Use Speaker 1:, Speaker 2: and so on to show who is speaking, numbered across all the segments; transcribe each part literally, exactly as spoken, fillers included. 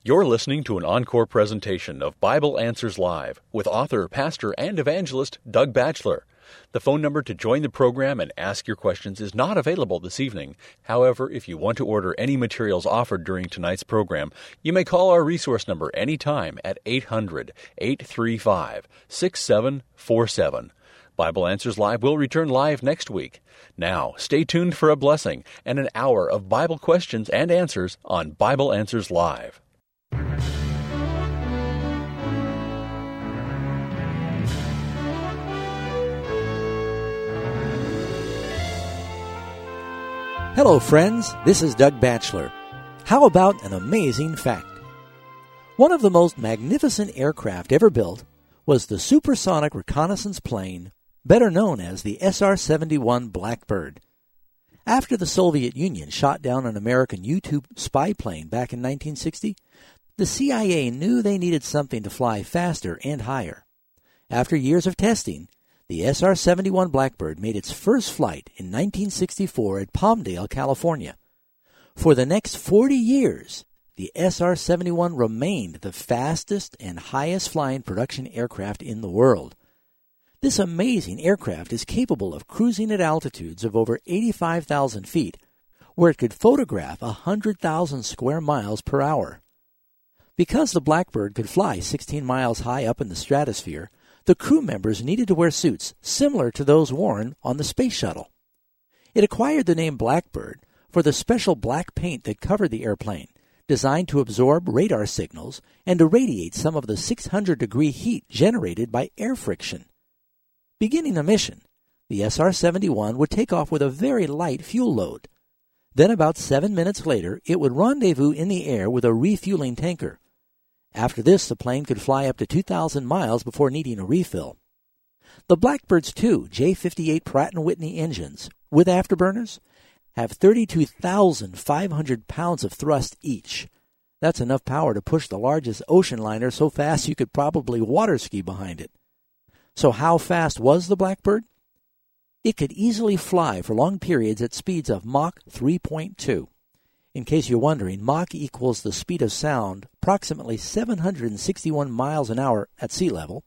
Speaker 1: You're listening to an encore presentation of Bible Answers Live with author, pastor, and evangelist Doug Batchelor. The phone number to join the program and ask your questions is not available this evening. However, if you want to order any materials offered during tonight's program, you may call our resource number anytime at eight hundred, eight three five, six seven four seven. Bible Answers Live will return live next week. Now, stay tuned for a blessing and an hour of Bible questions and answers on Bible Answers Live.
Speaker 2: Hello, friends. This is Doug Batchelor. How about an amazing fact? One of the most magnificent aircraft ever built was the supersonic reconnaissance plane, better known as the S R seventy-one Blackbird. After the Soviet Union shot down an American U two spy plane back in nineteen sixty, the C I A knew they needed something to fly faster and higher. After years of testing, the S R seventy-one Blackbird made its first flight in nineteen sixty-four at Palmdale, California. For the next forty years, the S R seventy-one remained the fastest and highest-flying production aircraft in the world. This amazing aircraft is capable of cruising at altitudes of over eighty-five thousand feet, where it could photograph one hundred thousand square miles per hour. Because the Blackbird could fly sixteen miles high up in the stratosphere, the crew members needed to wear suits similar to those worn on the space shuttle. It acquired the name Blackbird for the special black paint that covered the airplane, designed to absorb radar signals and to radiate some of the six hundred degree heat generated by air friction. Beginning a mission, the S R seventy-one would take off with a very light fuel load. Then about seven minutes later, it would rendezvous in the air with a refueling tanker. After this, the plane could fly up to two thousand miles before needing a refill. The Blackbird's two J fifty-eight Pratt and Whitney engines, with afterburners, have thirty-two thousand five hundred pounds of thrust each. That's enough power to push the largest ocean liner so fast you could probably water ski behind it. So how fast was the Blackbird? It could easily fly for long periods at speeds of Mach three point two. In case you're wondering, Mach equals the speed of sound, approximately seven hundred sixty-one miles an hour at sea level.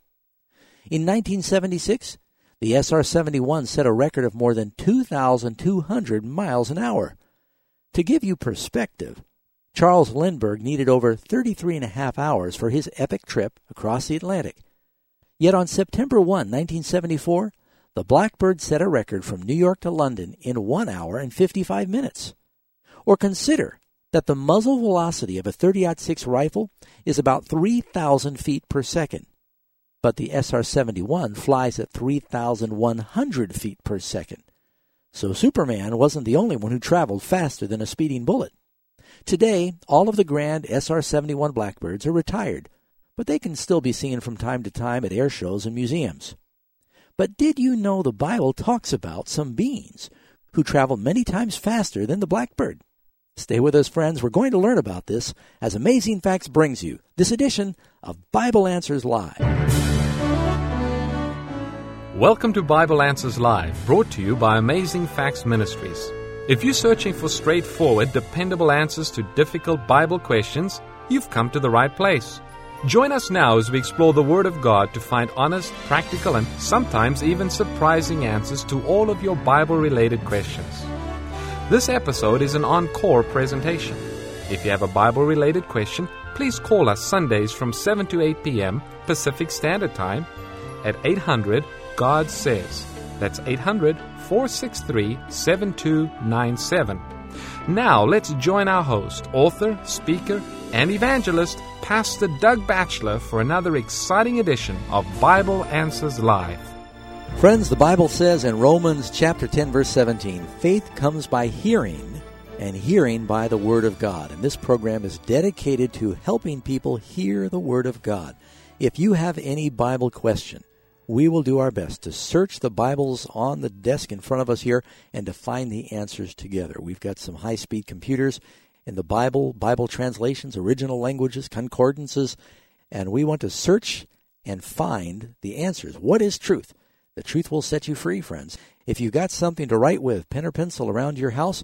Speaker 2: In nineteen seventy-six, the S R seventy-one set a record of more than two thousand two hundred miles an hour. To give you perspective, Charles Lindbergh needed over thirty-three and a half hours for his epic trip across the Atlantic. Yet on September first, nineteen seventy-four, the Blackbird set a record from New York to London in one hour and fifty-five minutes. Or consider that the muzzle velocity of a thirty aught six rifle is about three thousand feet per second, but the S R seventy-one flies at three thousand one hundred feet per second. So Superman wasn't the only one who traveled faster than a speeding bullet. Today, all of the grand S R seventy-one Blackbirds are retired, but they can still be seen from time to time at air shows and museums. But did you know the Bible talks about some beings who travel many times faster than the Blackbird? Stay with us, friends. We're going to learn about this as Amazing Facts brings you this edition of Bible Answers Live.
Speaker 3: Welcome to Bible Answers Live, brought to you by Amazing Facts Ministries. If you're searching for straightforward, dependable answers to difficult Bible questions, you've come to the right place. Join us now as we explore the Word of God to find honest, practical, and sometimes even surprising answers to all of your Bible-related questions. This episode is an encore presentation. If you have a Bible-related question, please call us Sundays from seven to eight p.m. Pacific Standard Time at eight hundred God Says. That's eight hundred, four six three, seven two nine seven. Now, let's join our host, author, speaker, and evangelist, Pastor Doug Batchelor, for another exciting edition of Bible Answers Live.
Speaker 2: Friends, the Bible says in Romans chapter ten, verse seventeen, faith comes by hearing, and hearing by the Word of God. And this program is dedicated to helping people hear the Word of God. If you have any Bible question, we will do our best to search the Bibles on the desk in front of us here and to find the answers together. We've got some high-speed computers in the Bible, Bible translations, original languages, concordances, and we want to search and find the answers. What is truth? The truth will set you free, friends. If you've got something to write with, pen or pencil around your house,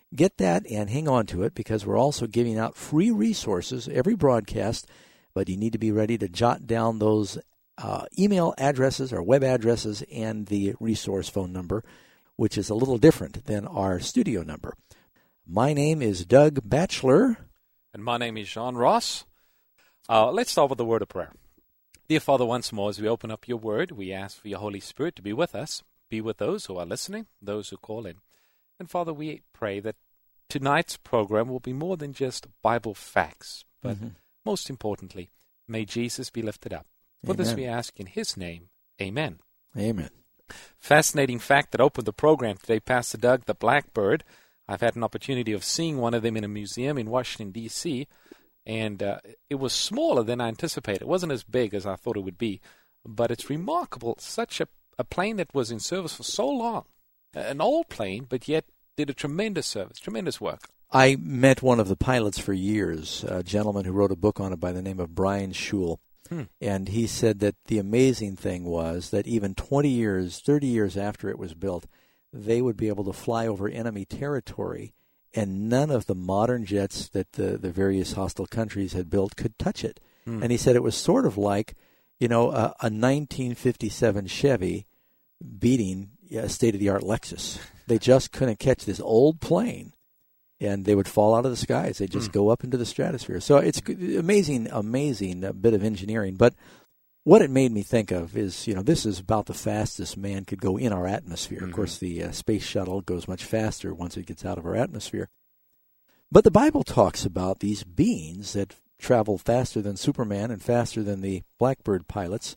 Speaker 2: get that and hang on to it, because we're also giving out free resources every broadcast, but you need to be ready to jot down those uh, email addresses or web addresses and the resource phone number, which is a little different than our studio number. My name is Doug Batchelor.
Speaker 3: And my name is John Ross. Uh, let's start with a word of prayer. Dear Father, once more, as we open up your word, we ask for your Holy Spirit to be with us, be with those who are listening, those who call in. And Father, we pray that tonight's program will be more than just Bible facts, but mm-hmm. most importantly, may Jesus be lifted up. For Amen. This we ask in his name. Amen.
Speaker 2: Amen.
Speaker 3: Fascinating fact that opened the program today, Pastor Doug, the blackbird. I've had an opportunity of seeing one of them in a museum in Washington, D C, and uh, it was smaller than I anticipated. It wasn't as big as I thought it would be, but it's remarkable. Such a, a plane that was in service for so long, an old plane, but yet did a tremendous service, tremendous work.
Speaker 2: I met one of the pilots for years, a gentleman who wrote a book on it by the name of Brian Schul, hmm. and he said that the amazing thing was that even twenty years, thirty years after it was built, they would be able to fly over enemy territory, and none of the modern jets that the, the various hostile countries had built could touch it. Mm. And he said it was sort of like, you know, a, a nineteen fifty-seven Chevy beating a state-of-the-art Lexus. They just couldn't catch this old plane, and they would fall out of the skies. They'd just mm. go up into the stratosphere. So it's amazing, amazing bit of engineering. But what it made me think of is, you know, this is about the fastest man could go in our atmosphere. Mm-hmm. Of course, the uh, space shuttle goes much faster once it gets out of our atmosphere. But the Bible talks about these beings that travel faster than Superman and faster than the Blackbird pilots.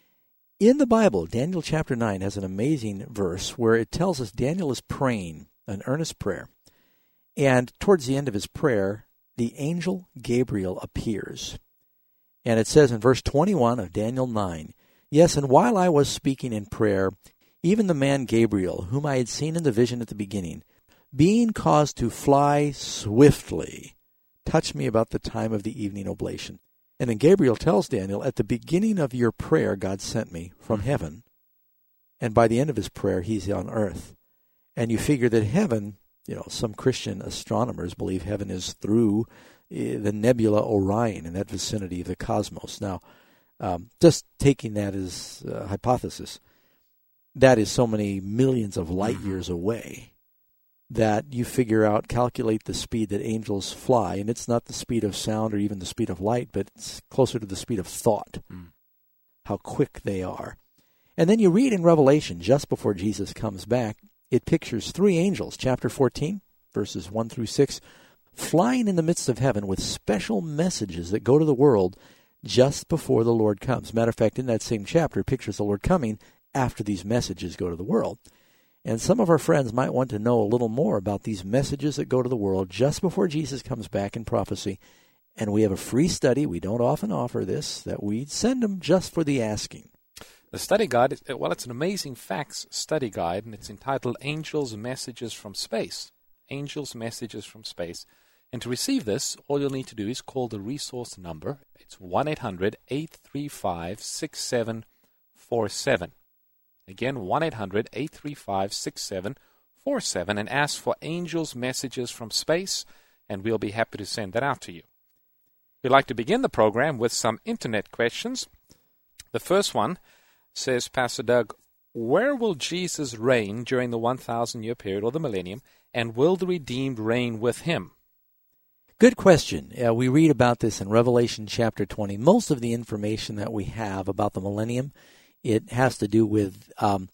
Speaker 2: In the Bible, Daniel chapter nine has an amazing verse where it tells us Daniel is praying an earnest prayer. And towards the end of his prayer, the angel Gabriel appears. And it says in verse twenty-one of Daniel nine, "Yes, and while I was speaking in prayer, even the man Gabriel, whom I had seen in the vision at the beginning, being caused to fly swiftly, touched me about the time of the evening oblation." And then Gabriel tells Daniel, at the beginning of your prayer, God sent me from heaven. And by the end of his prayer, he's on earth. And you figure that heaven, you know, some Christian astronomers believe heaven is through the nebula Orion in that vicinity of the cosmos. Now, um, just taking that as a hypothesis, that is so many millions of light years away that you figure out, calculate the speed that angels fly, and it's not the speed of sound or even the speed of light, but it's closer to the speed of thought, mm. how quick they are. And then you read in Revelation, just before Jesus comes back, it pictures three angels, chapter fourteen, verses one through six, flying in the midst of heaven with special messages that go to the world just before the Lord comes. Matter of fact, in that same chapter, it pictures the Lord coming after these messages go to the world. And some of our friends might want to know a little more about these messages that go to the world just before Jesus comes back in prophecy. And we have a free study. We don't often offer this, that we send them just for the asking.
Speaker 3: The study guide, well, it's an amazing facts study guide, and it's entitled Angels' Messages from Space. Angels' Messages from Space. And to receive this, all you'll need to do is call the resource number. It's one eight hundred eight three five six seven four seven. Again, one eight hundred eight three five six seven four seven, and ask for Angels' Messages from Space, and we'll be happy to send that out to you. We'd like to begin the program with some internet questions. The first one says, Pastor Doug, where will Jesus reign during the one thousand year period or the millennium, and will the redeemed reign with him?
Speaker 2: Good question. Uh, we read about this in Revelation chapter twenty. Most of the information that we have about the millennium, it has to do with, um,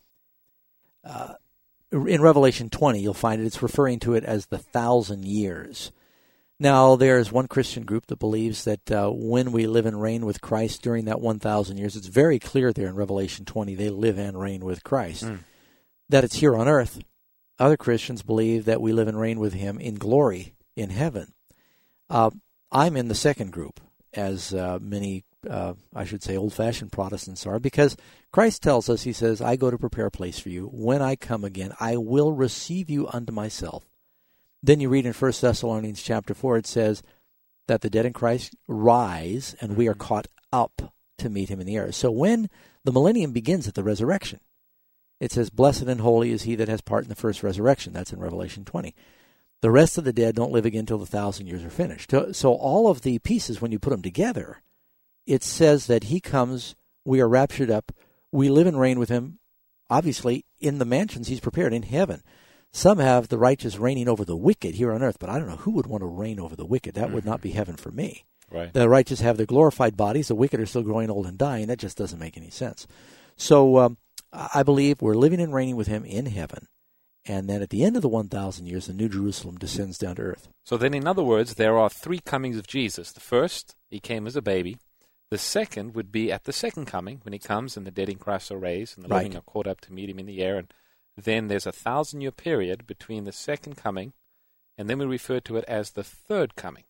Speaker 2: uh, in Revelation twenty, you'll find it, it's referring to it as the thousand years. Now, there's one Christian group that believes that uh, when we live and reign with Christ during that one thousand years, it's very clear there in Revelation twenty, they live and reign with Christ, mm. that it's here on earth. Other Christians believe that we live and reign with him in glory in heaven. Uh, I'm in the second group, as uh, many, uh, I should say, old-fashioned Protestants are, because Christ tells us, he says, I go to prepare a place for you. When I come again, I will receive you unto myself. Then you read in First Thessalonians chapter four, it says that the dead in Christ rise, and we are caught up to meet him in the air. So when the millennium begins at the resurrection, it says, blessed and holy is he that has part in the first resurrection. That's in Revelation twenty. The rest of the dead don't live again until the thousand years are finished. So all of the pieces, when you put them together, it says that he comes, we are raptured up, we live and reign with him, obviously, in the mansions he's prepared in heaven. Some have the righteous reigning over the wicked here on earth, but I don't know who would want to reign over the wicked. That mm-hmm. would not be heaven for me.
Speaker 3: Right.
Speaker 2: The righteous have their glorified bodies. The wicked are still growing old and dying. That just doesn't make any sense. So um, I believe we're living and reigning with him in heaven. And then at the end of the one thousand years, the New Jerusalem descends down to earth.
Speaker 3: So then, in other words, there are three comings of Jesus. The first, he came as a baby. The second would be at the second coming, when he comes and the dead in Christ are raised and the
Speaker 2: right.
Speaker 3: living are caught up to meet him in the air. And then there's a thousand-year period between the second coming, and then we refer to it as the third coming,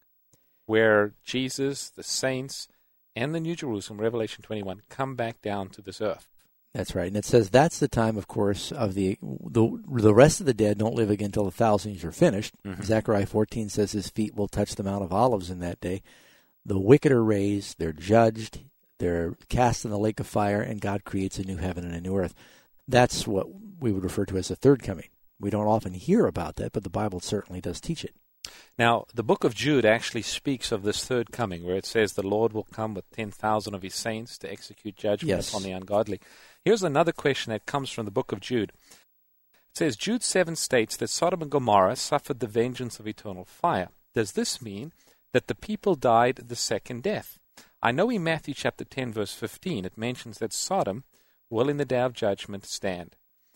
Speaker 3: where Jesus, the saints, and the New Jerusalem, Revelation twenty-one, come back down to this earth.
Speaker 2: That's right. And it says that's the time, of course, of the the, the rest of the dead don't live again until the thousand years are finished. Mm-hmm. Zechariah fourteen says his feet will touch the Mount of Olives in that day. The wicked are raised, they're judged, they're cast in the lake of fire, and God creates a new heaven and a new earth. That's what we would refer to as the third coming. We don't often hear about that, but the Bible certainly does teach it.
Speaker 3: Now, the book of Jude actually speaks of this third coming, where it says the Lord will come with ten thousand of his saints to execute judgment
Speaker 2: yes.
Speaker 3: upon the ungodly. Here's another question that comes from the book of Jude. It says, Jude seven states that Sodom and Gomorrah suffered the vengeance of eternal fire. Does this mean that the people died the second death? I know in Matthew chapter ten, verse fifteen, it mentions that Sodom will in the day of judgment stand.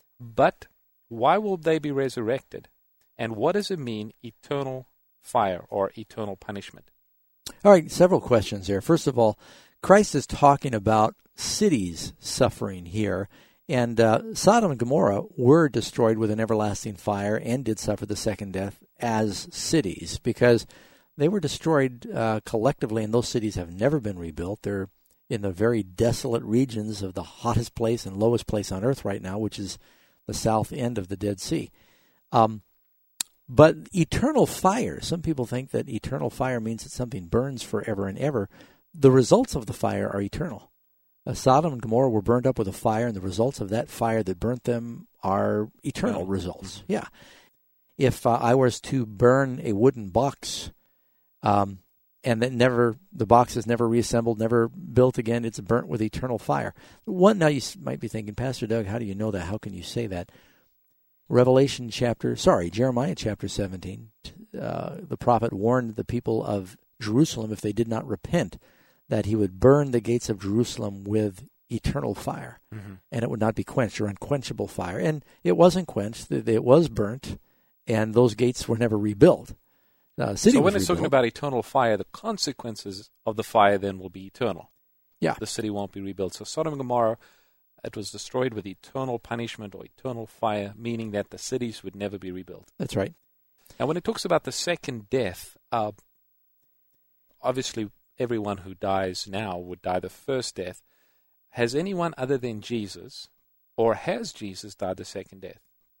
Speaker 3: But why will they be resurrected? And what does it mean, eternal fire or eternal punishment?
Speaker 2: All right, several questions there. First of all, Christ is talking about cities suffering here, and uh, Sodom and Gomorrah were destroyed with an everlasting fire and did suffer the second death as cities because they were destroyed uh, collectively, and those cities have never been rebuilt. They're in the very desolate regions of the hottest place and lowest place on earth right now, which is the south end of the Dead Sea. Um, but eternal fire, some people think that eternal fire means that something burns forever and ever. The results of the fire are eternal. Uh, Sodom and Gomorrah were burned up with a fire, and the results of that fire that burnt them are eternal oh. results. Yeah. If uh, I was to burn a wooden box, um, and that never, the box is never reassembled, never built again, it's burnt with eternal fire. One, now you might be thinking, Pastor Doug, how do you know that? How can you say that? Revelation chapter, sorry, Jeremiah chapter seventeen, uh, the prophet warned the people of Jerusalem, if they did not repent, that he would burn the gates of Jerusalem with eternal fire, mm-hmm. and it would not be quenched, or unquenchable fire. And it wasn't quenched, it was burnt, and those gates were never rebuilt. Uh, city
Speaker 3: so when
Speaker 2: was
Speaker 3: it's
Speaker 2: rebuilt.
Speaker 3: talking about eternal fire, the consequences of the fire then will be eternal.
Speaker 2: Yeah.
Speaker 3: The city won't be rebuilt. So Sodom and Gomorrah, it was destroyed with eternal punishment or eternal fire, meaning that the cities would never be rebuilt.
Speaker 2: That's right.
Speaker 3: And when it talks about the second death, uh, obviously everyone who dies now would die the first death. Has anyone other than Jesus, or has Jesus died the second death?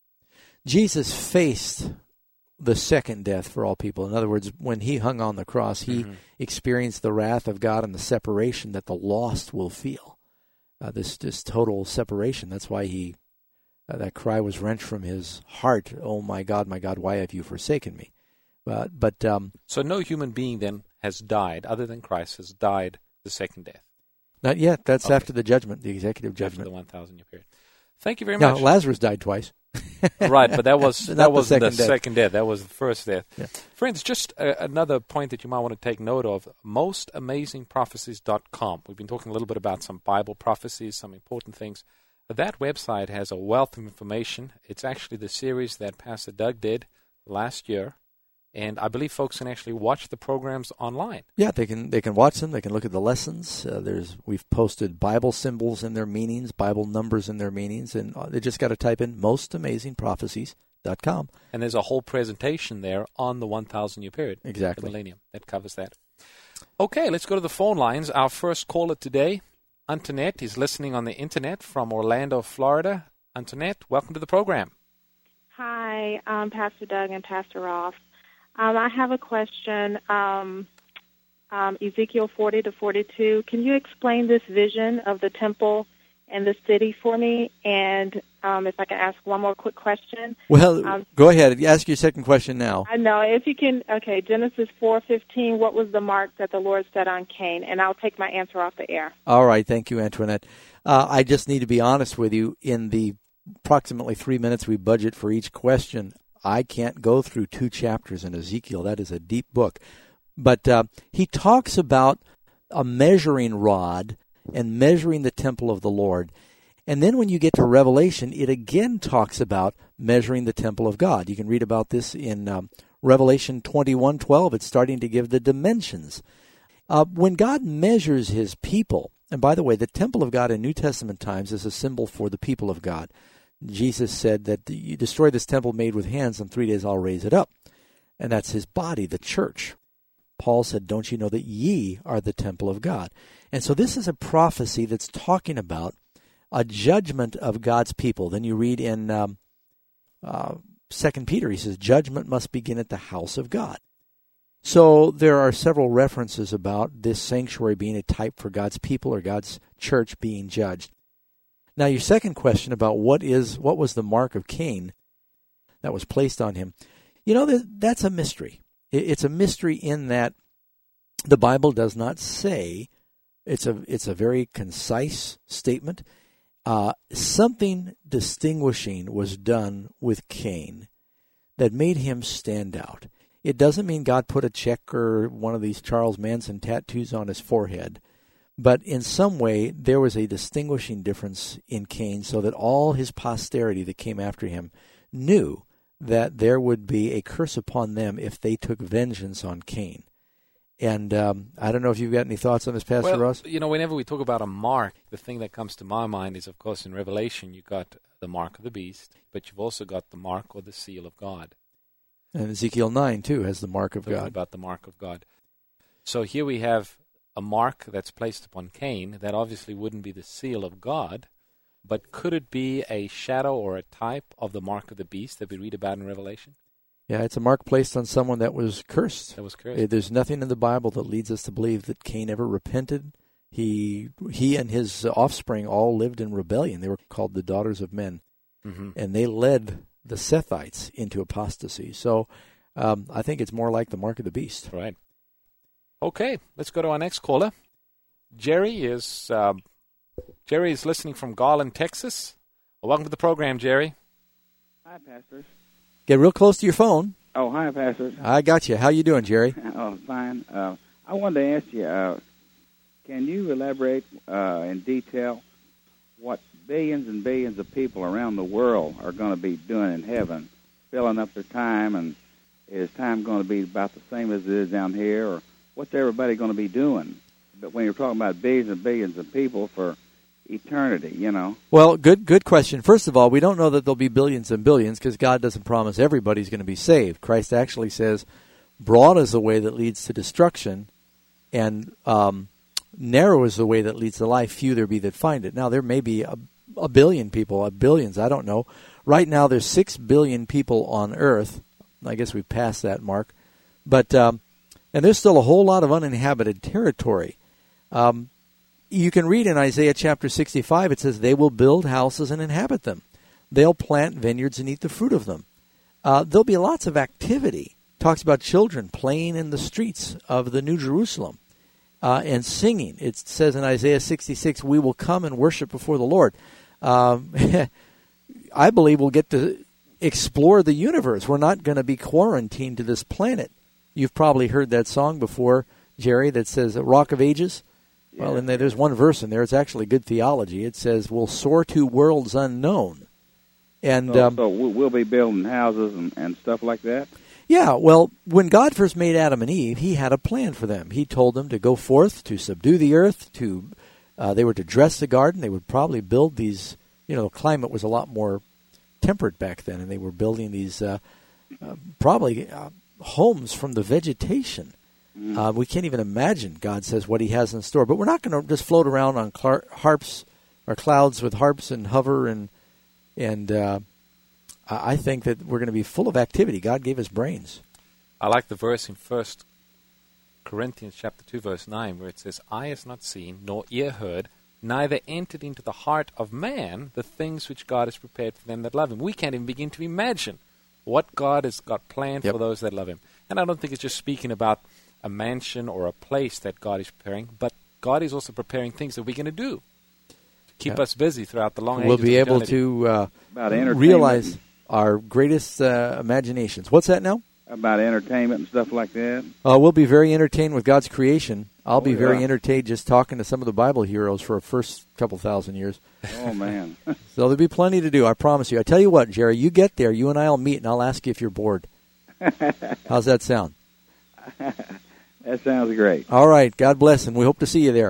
Speaker 2: Jesus faced the second death for all people. In other words, when he hung on the cross, he mm-hmm. experienced the wrath of God and the separation that the lost will feel. Uh, this this total separation. That's why he uh, that cry was wrenched from his heart. Oh my God, my God, why have you forsaken me? But but um,
Speaker 3: so no human being then has died other than Christ has died the second death.
Speaker 2: Not yet. That's
Speaker 3: okay.
Speaker 2: after the judgment, the executive judgment.
Speaker 3: After the one thousand year period. Thank you very
Speaker 2: now,
Speaker 3: much.
Speaker 2: Lazarus died twice.
Speaker 3: Right, but that was that was the,
Speaker 2: second,
Speaker 3: the
Speaker 2: death.
Speaker 3: second death. That was the first death.
Speaker 2: Yeah.
Speaker 3: Friends, just uh, another point that you might want to take note of, most amazing prophecies dot com. We've been talking a little bit about some Bible prophecies, some important things. That website has a wealth of information. It's actually the series that Pastor Doug did last year, and I believe folks can actually watch the programs online.
Speaker 2: Yeah, they can they can watch them. They can look at the lessons. Uh, there's We've posted Bible symbols and their meanings, Bible numbers and their meanings, and they just got to type in most amazing prophecies dot com.
Speaker 3: And there's a whole presentation there on the one thousand year period.
Speaker 2: Exactly.
Speaker 3: The millennium. That covers that. Okay, let's go to the phone lines. Our first caller today, Antoinette, is listening on the internet from Orlando, Florida. Antoinette, welcome to the program.
Speaker 4: Hi, um, Pastor Doug and Pastor Ross. Um, I have a question. Um, um, Ezekiel forty to forty-two. Can you explain this vision of the temple and the city for me? And um, if I can ask one more quick question.
Speaker 2: Well,
Speaker 4: um,
Speaker 2: go ahead. Ask your second question now.
Speaker 4: I know. If you can, okay, Genesis four fifteen, what was the mark that the Lord set on Cain? And I'll take my answer off the air.
Speaker 2: All right. Thank you, Antoinette. Uh, I just need to be honest with you. In the approximately three minutes we budget for each question, I can't go through two chapters in Ezekiel. That is a deep book. But uh, he talks about a measuring rod and measuring the temple of the Lord. And then when you get to Revelation, it again talks about measuring the temple of God. You can read about this in um, Revelation twenty-one twelve. It's starting to give the dimensions. Uh, when God measures his people, and by the way, the temple of God in New Testament times is a symbol for the people of God. Jesus said that you destroy this temple made with hands, in three days I'll raise it up. And that's his body, the church. Paul said, don't you know that ye are the temple of God? And so this is a prophecy that's talking about a judgment of God's people. Then you read in um, uh, Second Peter, he says, judgment must begin at the house of God. So there are several references about this sanctuary being a type for God's people or God's church being judged. Now, your second question about what is what was the mark of Cain that was placed on him, you know, that's a mystery. It's a mystery in that the Bible does not say. It's a it's a very concise statement. Uh, something distinguishing was done with Cain that made him stand out. It doesn't mean God put a check or one of these Charles Manson tattoos on his forehead. But in some way, there was a distinguishing difference in Cain so that all his posterity that came after him knew that there would be a curse upon them if they took vengeance on Cain. And um, I don't know if you've got any thoughts on this, Pastor
Speaker 3: well,
Speaker 2: Ross?
Speaker 3: You know, whenever we talk about a mark, the thing that comes to my mind is, of course, in Revelation, you've got the mark of the beast, but you've also got the mark or the seal of God.
Speaker 2: And Ezekiel nine, too, has the mark of
Speaker 3: Talking
Speaker 2: God.
Speaker 3: about the mark of God. So here we have a mark that's placed upon Cain that obviously wouldn't be the seal of God, but could it be a shadow or a type of the mark of the beast that we read about in Revelation?
Speaker 2: Yeah, it's a mark placed on someone that was cursed.
Speaker 3: That was cursed.
Speaker 2: There's nothing in the Bible that leads us to believe that Cain ever repented. He he and his offspring all lived in rebellion. They were called the daughters of men. Mm-hmm. And they led the Sethites into apostasy. So um, I think it's more like the mark of the beast.
Speaker 3: Right. Okay, let's go to our next caller. Jerry is uh, Jerry is listening from Garland, Texas. Well, welcome to the program, Jerry.
Speaker 5: Hi, pastors.
Speaker 2: Get real close to your phone.
Speaker 5: Oh, hi, pastors.
Speaker 2: I got you. How you doing, Jerry?
Speaker 5: Oh, fine. Uh, I wanted to ask you, uh, can you elaborate uh, in detail what billions and billions of people around the world are going to be doing in heaven, filling up their time, and is time going to be about the same as it is down here, or what's everybody going to be doing? But when you're talking about billions and billions of people for eternity, you know.
Speaker 2: Well, good good question. First of all, we don't know that there'll be billions and billions because God doesn't promise everybody's going to be saved. Christ actually says, broad is the way that leads to destruction, and um, narrow is the way that leads to life. Few there be that find it. Now, there may be a, a billion people, a billions, I don't know. Right now, there's six billion people on Earth. I guess we've passed that mark. But um, and there's still a whole lot of uninhabited territory. Um You can read in Isaiah chapter sixty-five, it says, they will build houses and inhabit them. They'll plant vineyards and eat the fruit of them. Uh, there'll be lots of activity. Talks about children playing in the streets of the New Jerusalem uh, and singing. It says in Isaiah sixty-six, we will come and worship before the Lord. Um, I believe we'll get to explore the universe. We're not going to be quarantined to this planet. You've probably heard that song before, Jerry, that says Rock of Ages. Well,
Speaker 5: Yeah.
Speaker 2: and there's one verse in there. It's actually good theology. It says, we'll soar to worlds unknown. And
Speaker 5: So,
Speaker 2: um,
Speaker 5: so we'll be building houses and, and stuff like that?
Speaker 2: yeah, well, when God first made Adam and Eve, he had a plan for them. He told them to go forth, to subdue the earth, to uh, they were to dress the garden. They would probably build these, you know, the climate was a lot more temperate back then, and they were building these uh, uh, probably uh, homes from the vegetation. Uh, we can't even imagine, God says, what he has in store. But we're not going to just float around on clar- harps or clouds with harps and hover. And and uh, I think that we're going to be full of activity. God gave us brains.
Speaker 3: I like the verse in First Corinthians chapter two, verse nine, where it says, eye has not seen, nor ear heard, neither entered into the heart of man the things which God has prepared for them that love him. We can't even begin to imagine what God has got planned
Speaker 2: Yep.
Speaker 3: for those that love him. And I don't think it's just speaking about a mansion or a place that God is preparing, but God is also preparing things that we're going to do to keep
Speaker 2: Yep.
Speaker 3: us busy throughout the long
Speaker 2: We'll
Speaker 3: ages
Speaker 2: be
Speaker 3: of
Speaker 2: able
Speaker 3: eternity.
Speaker 2: to uh,
Speaker 5: About entertainment.
Speaker 2: realize our greatest uh, imaginations. What's that now?
Speaker 5: About entertainment and stuff like that.
Speaker 2: Uh, we'll be very entertained with God's creation. I'll
Speaker 5: Oh,
Speaker 2: be very
Speaker 5: yeah.
Speaker 2: entertained just talking to some of the Bible heroes for the first couple thousand years.
Speaker 5: Oh, man.
Speaker 2: So there'll be plenty to do, I promise you. I tell you what, Jerry, you get there, you and I will meet, and I'll ask you if you're bored. How's that sound?
Speaker 5: That sounds great.
Speaker 2: All right, God bless, and we hope to see you there.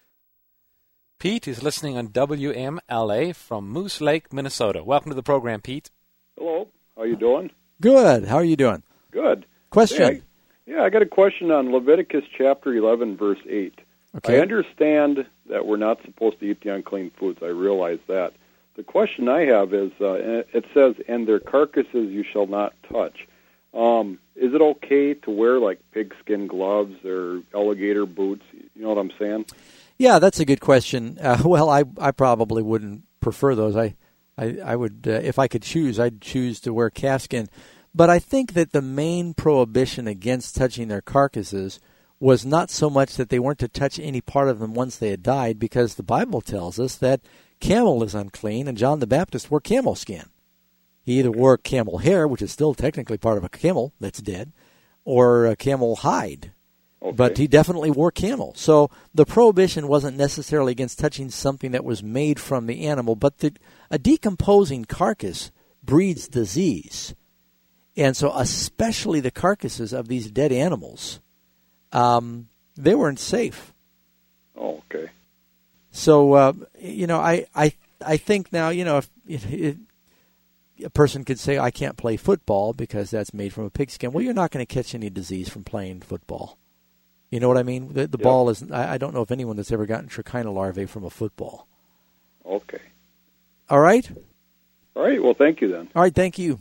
Speaker 3: Pete is listening on W M L A from Moose Lake, Minnesota. Welcome to the program, Pete.
Speaker 6: Hello. How you doing?
Speaker 2: Good. How are you doing?
Speaker 6: Good.
Speaker 2: Question.
Speaker 6: Yeah, I, yeah, I got a question on Leviticus chapter eleven, verse eight.
Speaker 2: Okay.
Speaker 6: I understand that we're not supposed to eat the unclean foods. I realize that. The question I have is, uh, it says, "And their carcasses you shall not touch." Um, is it okay to wear like pigskin gloves or alligator boots? You know what I'm saying?
Speaker 2: Yeah, that's a good question. Uh, well, I I probably wouldn't prefer those. I I, I would, uh, if I could choose, I'd choose to wear calfskin. But I think that the main prohibition against touching their carcasses was not so much that they weren't to touch any part of them once they had died, because the Bible tells us that camel is unclean, and John the Baptist wore camel skin. He either wore camel hair, which is still technically part of a camel that's dead, or a camel hide.
Speaker 6: Okay.
Speaker 2: But he definitely wore camel. So the prohibition wasn't necessarily against touching something that was made from the animal, but the, a decomposing carcass breeds disease. And so especially the carcasses of these dead animals, um, they weren't safe.
Speaker 6: Oh, okay.
Speaker 2: So, uh, you know, I, I, I think now, you know, if it, it, a person could say, I can't play football because that's made from a pigskin. Well, you're not going to catch any disease from playing football. You know what I mean? The, the
Speaker 6: Yep.
Speaker 2: ball is, I, I don't know of anyone that's ever gotten trichina larvae from a football.
Speaker 6: Okay.
Speaker 2: All right?
Speaker 6: All right. Well, thank you then.
Speaker 2: All right, thank you.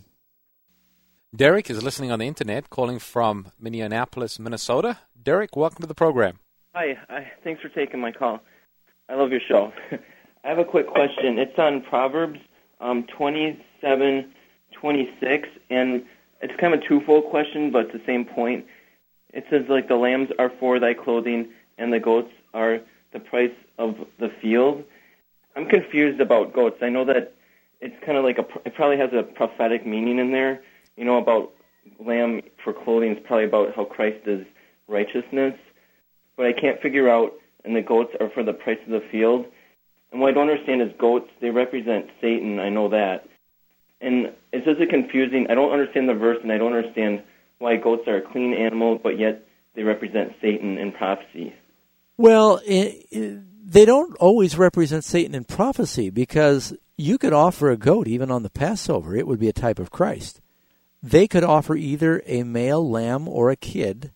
Speaker 3: Derek is listening on the internet, calling from Minneapolis, Minnesota. Derek, welcome to the program.
Speaker 7: Hi, I, thanks for taking my call. I love your show. I have a quick question. It's on Proverbs um, twenty-seven twenty-six, and it's kind of a twofold question, but it's the same point. It says, like, the lambs are for thy clothing, and the goats are the price of the field. I'm confused about goats. I know that it's kind of like a, it probably has a prophetic meaning in there. You know, about lamb for clothing is probably about how Christ is righteousness. But I can't figure out, and the goats are for the price of the field. And what I don't understand is goats, they represent Satan, I know that. And it's just a confusing, I don't understand the verse, and I don't understand why goats are a clean animal, but yet they represent Satan in prophecy.
Speaker 2: Well, it, it, they don't always represent Satan in prophecy, because you could offer a goat even on the Passover. It would be a type of Christ. They could offer either a male lamb or a kid.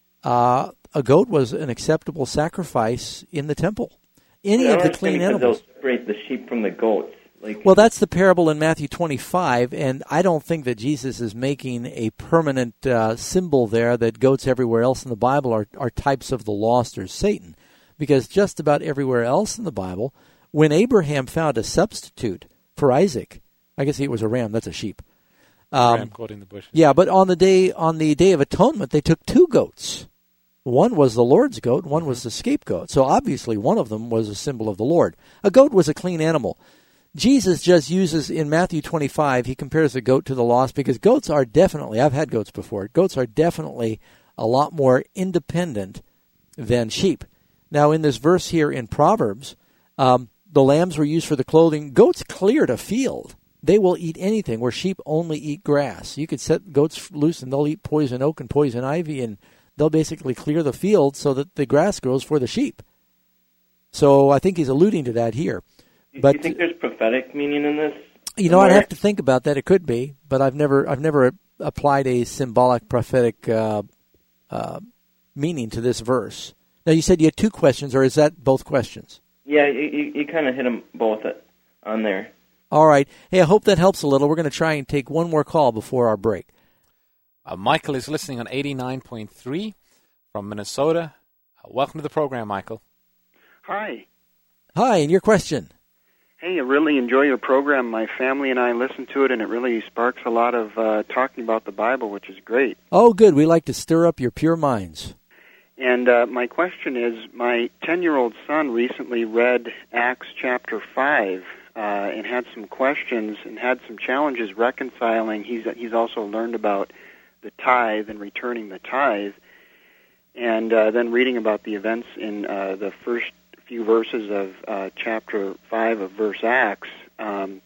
Speaker 2: Uh, a goat was an acceptable sacrifice in the temple. Any
Speaker 7: I
Speaker 2: of
Speaker 7: don't
Speaker 2: the clean
Speaker 7: understand because
Speaker 2: animals.
Speaker 7: they'll separate the sheep from the goats. Like,
Speaker 2: Well, that's the parable in Matthew twenty-five, and I don't think that Jesus is making a permanent uh, symbol there that goats everywhere else in the Bible are, are types of the lost or Satan, because just about everywhere else in the Bible, when Abraham found a substitute for Isaac, I guess it was a ram, that's a sheep. Um,
Speaker 3: Ram caught in the bushes.
Speaker 2: Yeah, but on the day on the Day of Atonement, they took two goats. One was the Lord's goat, one was the scapegoat. So obviously one of them was a symbol of the Lord. A goat was a clean animal. Jesus just uses, in Matthew twenty-five, he compares the goat to the lost, because goats are definitely, I've had goats before, goats are definitely a lot more independent than sheep. Now, in this verse here in Proverbs, um, the lambs were used for the clothing. Goats cleared a field. They will eat anything, where sheep only eat grass. You could set goats loose and they'll eat poison oak and poison ivy, and they'll basically clear the field so that the grass grows for the sheep. So I think he's alluding to that here.
Speaker 7: do
Speaker 2: But
Speaker 7: you think there's prophetic meaning in this?
Speaker 2: you know, I'd
Speaker 7: somewhere?
Speaker 2: have to think about that. It could be, but I've never, I've never applied a symbolic prophetic uh, uh, meaning to this verse. Now, you said you had two questions, or is that both questions?
Speaker 7: Yeah, you, you, you kind of hit them both at, on there.
Speaker 2: All right. Hey, I hope that helps a little. We're going to try and take one more call before our break.
Speaker 3: Uh, Michael is listening on eighty-nine point three from Minnesota. Uh, welcome to the program, Michael.
Speaker 8: Hi.
Speaker 2: Hi, and your question?
Speaker 8: Hey, I really enjoy your program. My family and I listen to it, and it really sparks a lot of uh, talking about the Bible, which is great.
Speaker 2: Oh, good. We like to stir up your pure minds.
Speaker 8: And uh, my question is, my ten-year-old son recently read Acts chapter five uh, and had some questions and had some challenges reconciling. He's, he's also learned about the tithe and returning the tithe, and uh, then reading about the events in uh, the first few verses of uh, chapter five of verse Acts, um,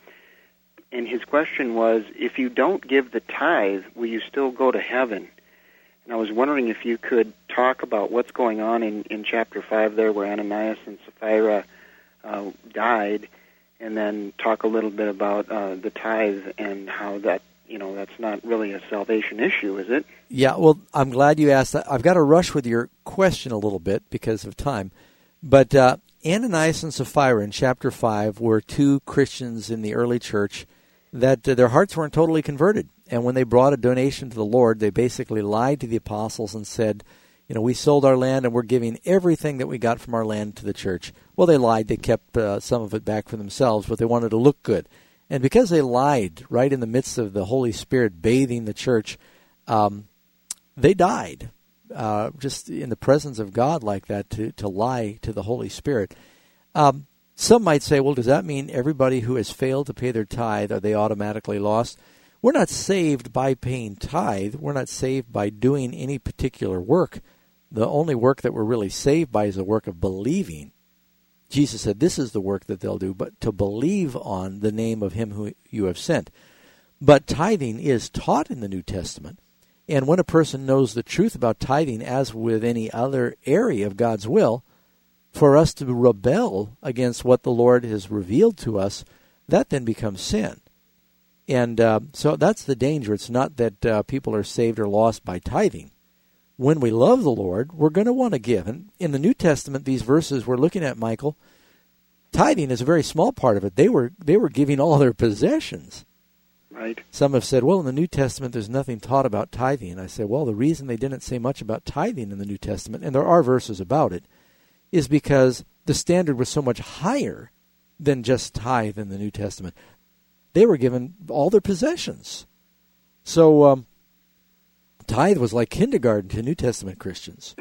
Speaker 8: and his question was, if you don't give the tithe, will you still go to heaven? And I was wondering if you could talk about what's going on in, in chapter five there, where Ananias and Sapphira uh, died, and then talk a little bit about uh, the tithe and how that, you know, that's not really a salvation issue, is it?
Speaker 2: Yeah, well, I'm glad you asked that. I've got to rush with your question a little bit because of time. But uh, Ananias and Sapphira in chapter five were two Christians in the early church that uh, their hearts weren't totally converted. And when they brought a donation to the Lord, they basically lied to the apostles and said, you know, we sold our land and we're giving everything that we got from our land to the church. Well, they lied. They kept uh, some of it back for themselves, but they wanted to look good. And because they lied right in the midst of the Holy Spirit bathing the church, um, they died. Uh, just in the presence of God like that, to, to lie to the Holy Spirit. Um, some might say, well, does that mean everybody who has failed to pay their tithe, are they automatically lost? We're not saved by paying tithe. We're not saved by doing any particular work. The only work that we're really saved by is the work of believing. Jesus said this is the work that they'll do, but to believe on the name of him who you have sent. But tithing is taught in the New Testament. And when a person knows the truth about tithing, as with any other area of God's will, for us to rebel against what the Lord has revealed to us, that then becomes sin. And uh, so that's the danger. It's not that uh, people are saved or lost by tithing. When we love the Lord, we're going to want to give. And in the New Testament, these verses we're looking at, Michael, tithing is a very small part of it. They were they were giving all their possessions.
Speaker 8: Right.
Speaker 2: Some have said, well, in the New Testament, there's nothing taught about tithing. And I say, well, the reason they didn't say much about tithing in the New Testament, and there are verses about it, is because the standard was so much higher than just tithe in the New Testament. They were given all their possessions. So um, tithe was like kindergarten to New Testament Christians.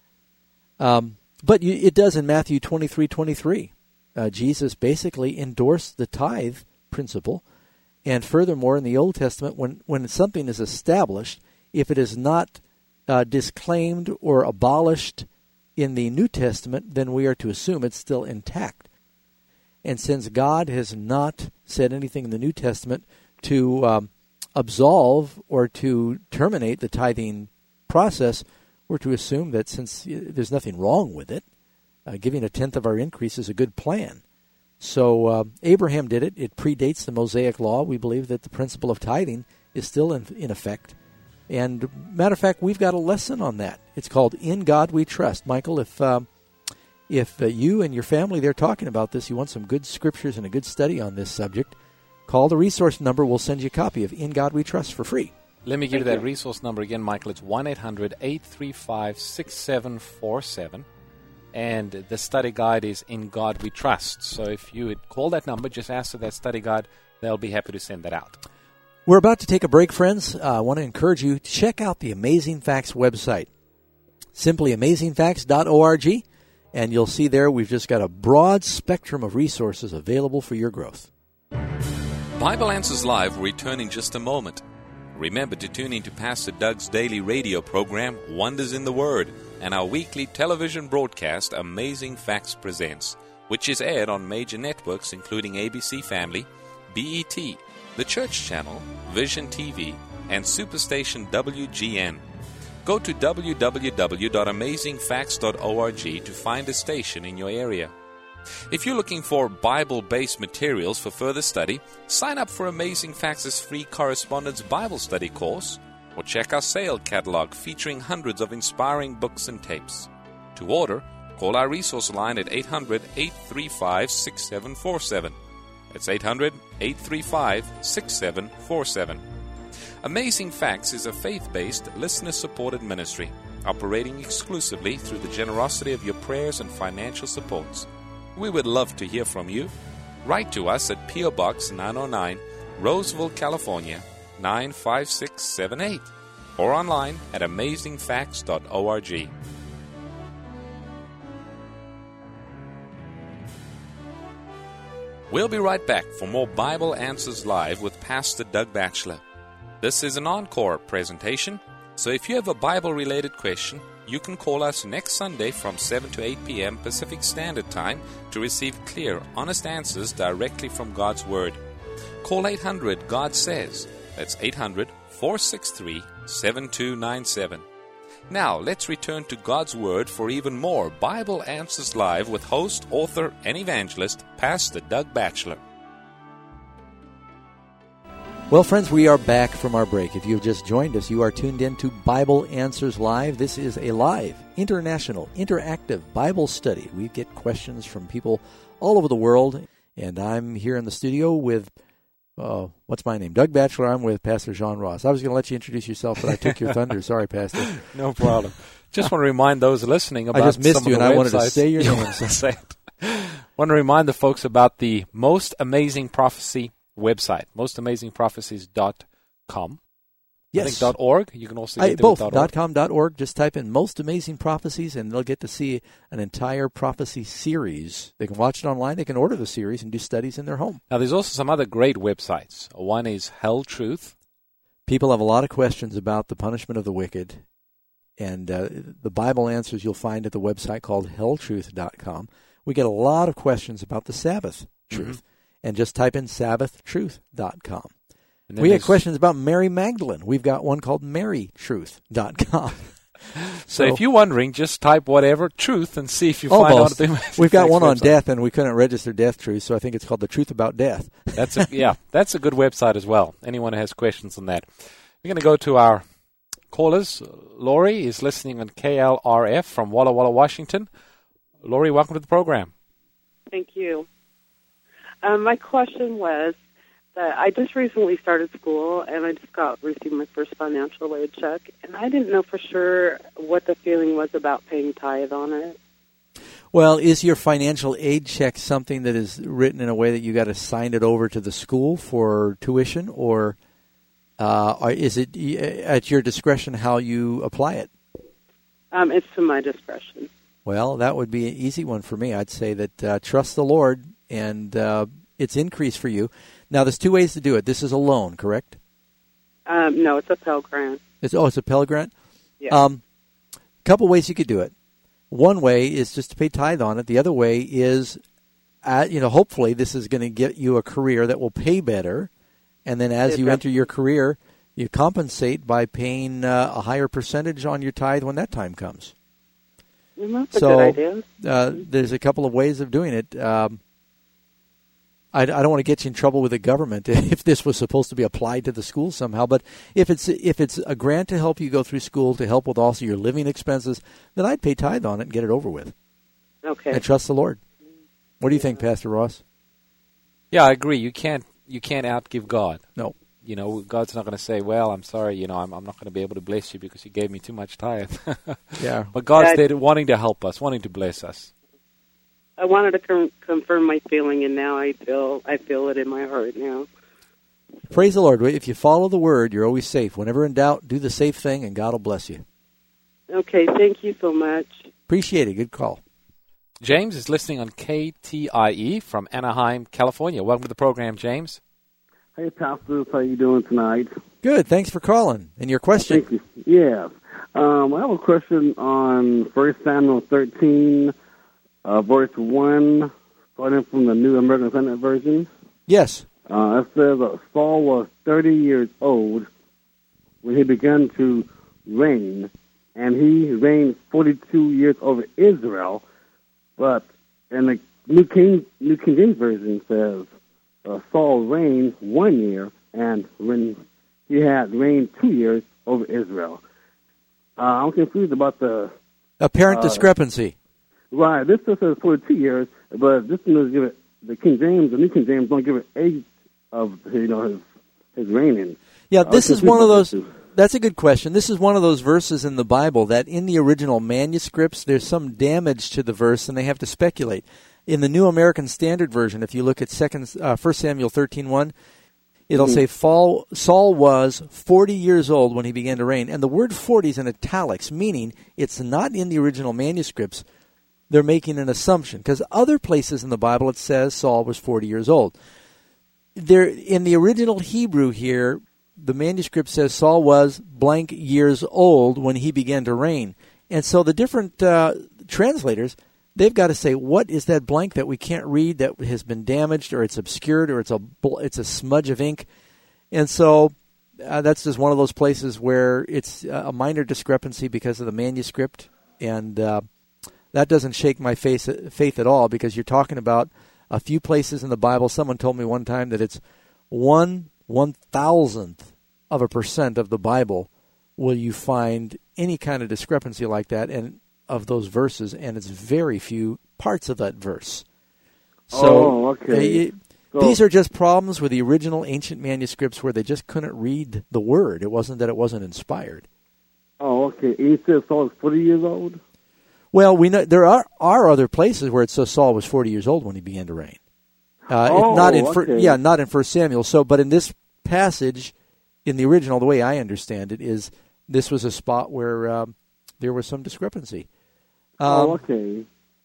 Speaker 2: um, but you, it does in Matthew twenty-three twenty-three. Uh, Jesus basically endorsed the tithe principle. And furthermore, in the Old Testament, when, when something is established, if it is not uh, disclaimed or abolished in the New Testament, then we are to assume it's still intact. And since God has not said anything in the New Testament to um, absolve or to terminate the tithing process, we're to assume that since there's nothing wrong with it, uh, giving a tenth of our increase is a good plan. So uh, Abraham did it. It predates the Mosaic Law. We believe that the principle of tithing is still in, in effect. And matter of fact, we've got a lesson on that. It's called In God We Trust. Michael, if um, if uh, you and your family, they're talking about this, you want some good scriptures and a good study on this subject, call the resource number. We'll send you a copy of In God We Trust for free.
Speaker 3: Let me give you that resource number again, Michael. It's one eight hundred eight three five six seven four seven. And the study guide is In God We Trust. So if you would call that number, just ask for that study guide. They'll be happy to send that out.
Speaker 2: We're about to take a break, friends. Uh, I want to encourage you to check out the Amazing Facts website. Simply amazing facts dot org. And you'll see there we've just got a broad spectrum of resources available for your growth.
Speaker 3: Bible Answers Live will return in just a moment. Remember to tune in to Pastor Doug's daily radio program, Wonders in the Word, and our weekly television broadcast, Amazing Facts Presents, which is aired on major networks including A B C Family, B E T, The Church Channel, Vision T V, and Superstation W G N. Go to w w w dot amazing facts dot org to find a station in your area. If you're looking for Bible-based materials for further study, sign up for Amazing Facts' free correspondence Bible study course, or check our sale catalog featuring hundreds of inspiring books and tapes. To order, call our resource line at eight hundred eight three five six seven four seven. That's eight hundred eight three five six seven four seven. Amazing Facts is a faith-based, listener-supported ministry, operating exclusively through the generosity of your prayers and financial supports. We would love to hear from you. Write to us at P O. Box nine oh nine, Roseville, California, nine five six seven eight, or online at amazing facts dot org. We'll be right back for more Bible Answers Live with Pastor Doug Batchelor. This is an encore presentation, so if you have a Bible-related question, you can call us next Sunday from seven to eight p.m. Pacific Standard Time to receive clear, honest answers directly from God's Word. Call eight hundred God Says. That's eight hundred, four six three, seven two nine seven. Now, let's return to God's Word for even more Bible Answers Live with host, author, and evangelist, Pastor Doug Batchelor.
Speaker 2: Well, friends, we are back from our break. If you've just joined us, you are tuned in to Bible Answers Live. This is a live, international, interactive Bible study. We get questions from people all over the world, and I'm here in the studio with, uh, what's my name? Doug Batchelor. I'm with Pastor John Ross. I was going to let you introduce yourself, but I took your thunder. Sorry, Pastor.
Speaker 3: No problem. Just want to remind those listening about
Speaker 2: I just missed
Speaker 3: some
Speaker 2: you,
Speaker 3: of
Speaker 2: and
Speaker 3: the
Speaker 2: I wanted to
Speaker 3: websites.
Speaker 2: say your
Speaker 3: You
Speaker 2: name.
Speaker 3: wanted to say it. Want to remind the folks about the Most Amazing Prophecy website, most amazing prophecies dot com.
Speaker 2: Yes.
Speaker 3: I think dot .org. You can also get
Speaker 2: I,
Speaker 3: it
Speaker 2: both,
Speaker 3: with
Speaker 2: dot .com, dot .org. Just type in Most Amazing Prophecies, and they'll get to see an entire prophecy series. They can watch it online. They can order the series and do studies in their home.
Speaker 3: Now, there's also some other great websites. One is Hell Truth.
Speaker 2: People have a lot of questions about the punishment of the wicked, and uh, the Bible answers you'll find at the website called hell truth dot com. We get a lot of questions about the Sabbath truth, mm-hmm. and just type in sabbath truth dot com. We had questions about Mary Magdalene. We've got one called mary truth dot com.
Speaker 3: So, so if you're wondering, just type whatever truth and see if you
Speaker 2: almost.
Speaker 3: find out. The
Speaker 2: We've got one
Speaker 3: website.
Speaker 2: on death, and we couldn't register death truth, so I think it's called The Truth About Death.
Speaker 3: That's a, yeah, that's a good website as well. Anyone who has questions on that. We're going to go to our callers. Lori is listening on K L R F from Walla Walla, Washington. Lori, welcome to the program.
Speaker 9: Thank you. Um, my question was that I just recently started school, and I just got received my first financial aid check, and I didn't know for sure what the feeling was about paying tithe on it.
Speaker 2: Well, is your financial aid check something that is written in a way that you got to sign it over to the school for tuition, or uh, or is it at your discretion how you apply it?
Speaker 9: Um, it's to my discretion.
Speaker 2: Well, that would be an easy one for me. I'd say that uh, trust the Lord, and uh, it's increase for you. Now, there's two ways to do it. This is a loan, correct?
Speaker 9: Um, no, it's a Pell Grant.
Speaker 2: It's, oh, it's a Pell Grant?
Speaker 9: Yeah.
Speaker 2: Um, a couple ways you could do it. One way is just to pay tithe on it. The other way is, uh, you know, hopefully this is going to get you a career that will pay better. And then as you enter your career, you compensate by paying uh, a higher percentage on your tithe when that time comes.
Speaker 9: Mm, that's a
Speaker 2: so,
Speaker 9: good idea.
Speaker 2: Uh, there's a couple of ways of doing it. Um, I, I don't want to get you in trouble with the government if this was supposed to be applied to the school somehow. But if it's if it's a grant to help you go through school, to help with also your living expenses, then I'd pay tithe on it and get it over with.
Speaker 9: Okay.
Speaker 2: And trust the Lord. What do you think, Pastor Ross?
Speaker 3: Yeah, I agree. You can't you can't outgive God.
Speaker 2: No.
Speaker 3: You know, God's not going to say, well, I'm sorry, you know, I'm, I'm not going to be able to bless you because you gave me too much tithe.
Speaker 2: Yeah.
Speaker 3: But God's
Speaker 9: Yeah,
Speaker 3: there wanting to help us, wanting to bless us.
Speaker 9: I wanted to com- confirm my feeling, and now I feel I feel it in my heart now.
Speaker 2: Praise the Lord. If you follow the Word, you're always safe. Whenever in doubt, do the safe thing, and God will bless you.
Speaker 9: Okay, thank you so much.
Speaker 2: Appreciate it. Good call.
Speaker 3: James is listening on K T I E from Anaheim, California. Welcome to the program, James.
Speaker 10: Hey, pastors, how you doing tonight?
Speaker 2: Good. Thanks for calling. And your question?
Speaker 10: Thank you. Yeah. Um, I have a question on First Samuel thirteen, uh, verse one, starting from the New American Standard Version.
Speaker 2: Yes.
Speaker 10: Uh, it says uh, Saul was thirty years old when he began to reign, and he reigned forty-two years over Israel. But in the New King New King James Version says uh, Saul reigned one year, and when he had reigned two years over Israel. Uh, I'm confused about the
Speaker 2: apparent
Speaker 10: uh,
Speaker 2: discrepancy.
Speaker 10: Right. This just says forty-two years, but this one is give it the King James, the New King James don't give it age of you know his his reigning.
Speaker 2: Yeah, this is one of those. that's a good question. This is one of those verses in the Bible that in the original manuscripts, there's some damage to the verse, and they have to speculate. In the New American Standard Version, if you look at second, uh, First Samuel thirteen one, it'll mm-hmm. say, Saul, Saul was forty years old when he began to reign. And the word forty is in italics, meaning it's not in the original manuscripts. They're making an assumption, because other places in the Bible it says Saul was forty years old. There, in the original Hebrew here, the manuscript says Saul was blank years old when he began to reign. And so the different uh, translators, they've got to say, what is that blank that we can't read that has been damaged, or it's obscured, or it's a it's a smudge of ink? And so uh, that's just one of those places where it's a minor discrepancy because of the manuscript, and uh, that doesn't shake my faith, faith at all, because you're talking about a few places in the Bible. Someone told me one time that it's one one thousandth of a percent of the Bible will you find any kind of discrepancy like that, and of those verses, and it's very few parts of that verse. So
Speaker 10: oh, okay.
Speaker 2: It, so, these are just problems with the original ancient manuscripts where they just couldn't read the word. It wasn't that it wasn't inspired.
Speaker 10: Oh, okay. And you said Saul was forty years old?
Speaker 2: Well, we know there are, are other places where it says Saul was forty years old when he began to reign. Uh,
Speaker 10: oh,
Speaker 2: not in
Speaker 10: okay.
Speaker 2: fir- yeah, not in First Samuel. So, but in this passage, in the original, the way I understand it, is this was a spot where um, there was some discrepancy. Um,
Speaker 10: oh, okay.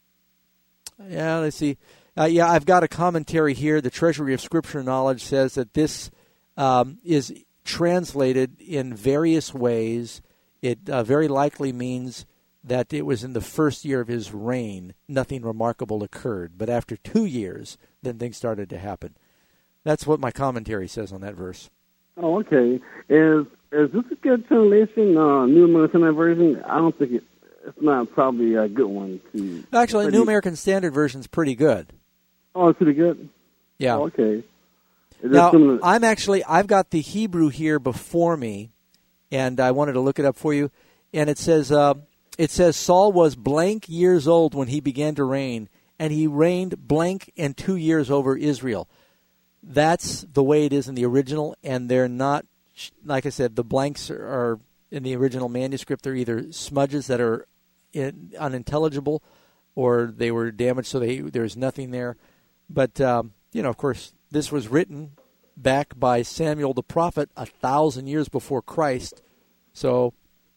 Speaker 2: Yeah, let's see. Uh, yeah, I've got a commentary here. The Treasury of Scripture Knowledge says that this um, is translated in various ways. It uh, very likely means that it was in the first year of his reign, nothing remarkable occurred. But after two years, then things started to happen. That's what my commentary says on that verse.
Speaker 10: Oh, okay. Is is this a good translation, uh, New American Version? I don't think it, it's not probably a good one. To
Speaker 2: Actually,
Speaker 10: pretty,
Speaker 2: New American Standard Version is pretty good.
Speaker 10: Oh, it's pretty good?
Speaker 2: Yeah.
Speaker 10: Oh, okay. Is
Speaker 2: now,
Speaker 10: similar?
Speaker 2: I'm actually, I've got the Hebrew here before me, and I wanted to look it up for you. And it says, uh, it says Saul was blank years old when he began to reign, and he reigned blank and two years over Israel. That's the way it is in the original, and they're not, like I said, the blanks are in the original manuscript. They're either smudges that are in, unintelligible, or they were damaged, so they, there's nothing there. But, um, you know, of course, this was written back by Samuel the prophet a thousand years before Christ, so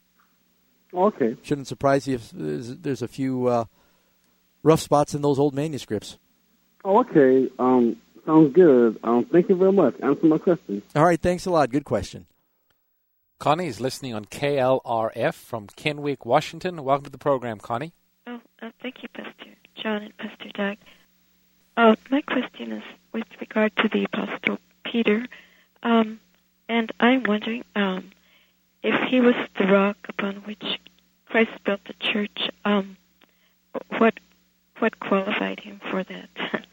Speaker 10: okay,
Speaker 2: shouldn't surprise you if there's, there's a few uh, rough spots in those old manuscripts.
Speaker 10: Oh, okay. Um, sounds good. Um, thank you very much. Answer my question.
Speaker 2: All right, thanks a lot. Good question.
Speaker 3: Connie is listening on K L R F from Kennewick, Washington. Welcome to the program, Connie.
Speaker 11: Oh, uh, thank you, Pastor John and Pastor Doug. Uh, my question is with regard to the Apostle Peter, um, and I'm wondering um, if he was the rock upon which Christ built the church. Um, what what qualified him for that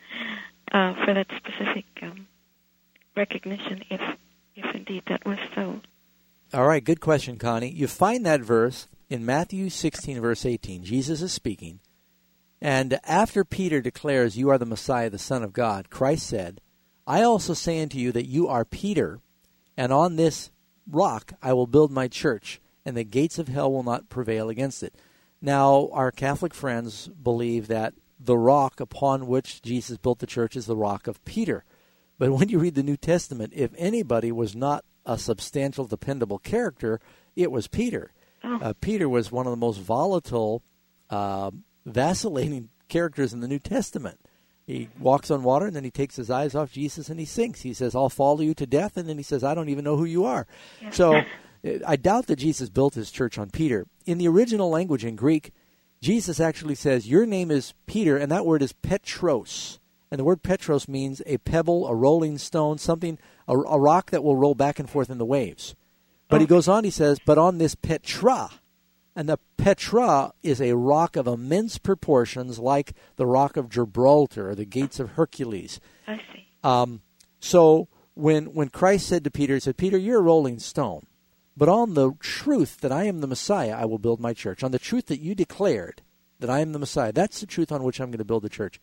Speaker 11: uh, for that specific um, recognition? If if indeed that was so.
Speaker 2: All right, good question, Connie. You find that verse in Matthew sixteen, verse eighteen. Jesus is speaking. And after Peter declares, "You are the Messiah, the Son of God," Christ said, "I also say unto you that you are Peter, and on this rock I will build my church, and the gates of hell will not prevail against it." Now, our Catholic friends believe that the rock upon which Jesus built the church is the rock of Peter. But when you read the New Testament, if anybody was not a substantial, dependable character, it was Peter.
Speaker 11: Oh.
Speaker 2: Uh, Peter was one of the most volatile, uh, vacillating characters in the New Testament. He walks on water, and then he takes his eyes off Jesus, and he sinks. He says, "I'll follow you to death," and then he says, "I don't even know who you are."
Speaker 11: Yeah.
Speaker 2: So I doubt that Jesus built his church on Peter. In the original language, in Greek, Jesus actually says, "Your name is Peter," and that word is Petros. And the word Petros means a pebble, a rolling stone, something, a, a rock that will roll back and forth in the waves. But oh. he goes on, he says, "But on this Petra," and the Petra is a rock of immense proportions, like the rock of Gibraltar or the gates of Hercules.
Speaker 11: I see.
Speaker 2: Um, so when when Christ said to Peter, he said, "Peter, you're a rolling stone, but on the truth that I am the Messiah, I will build my church." On the truth that you declared that I am the Messiah, that's the truth on which I'm going to build the church.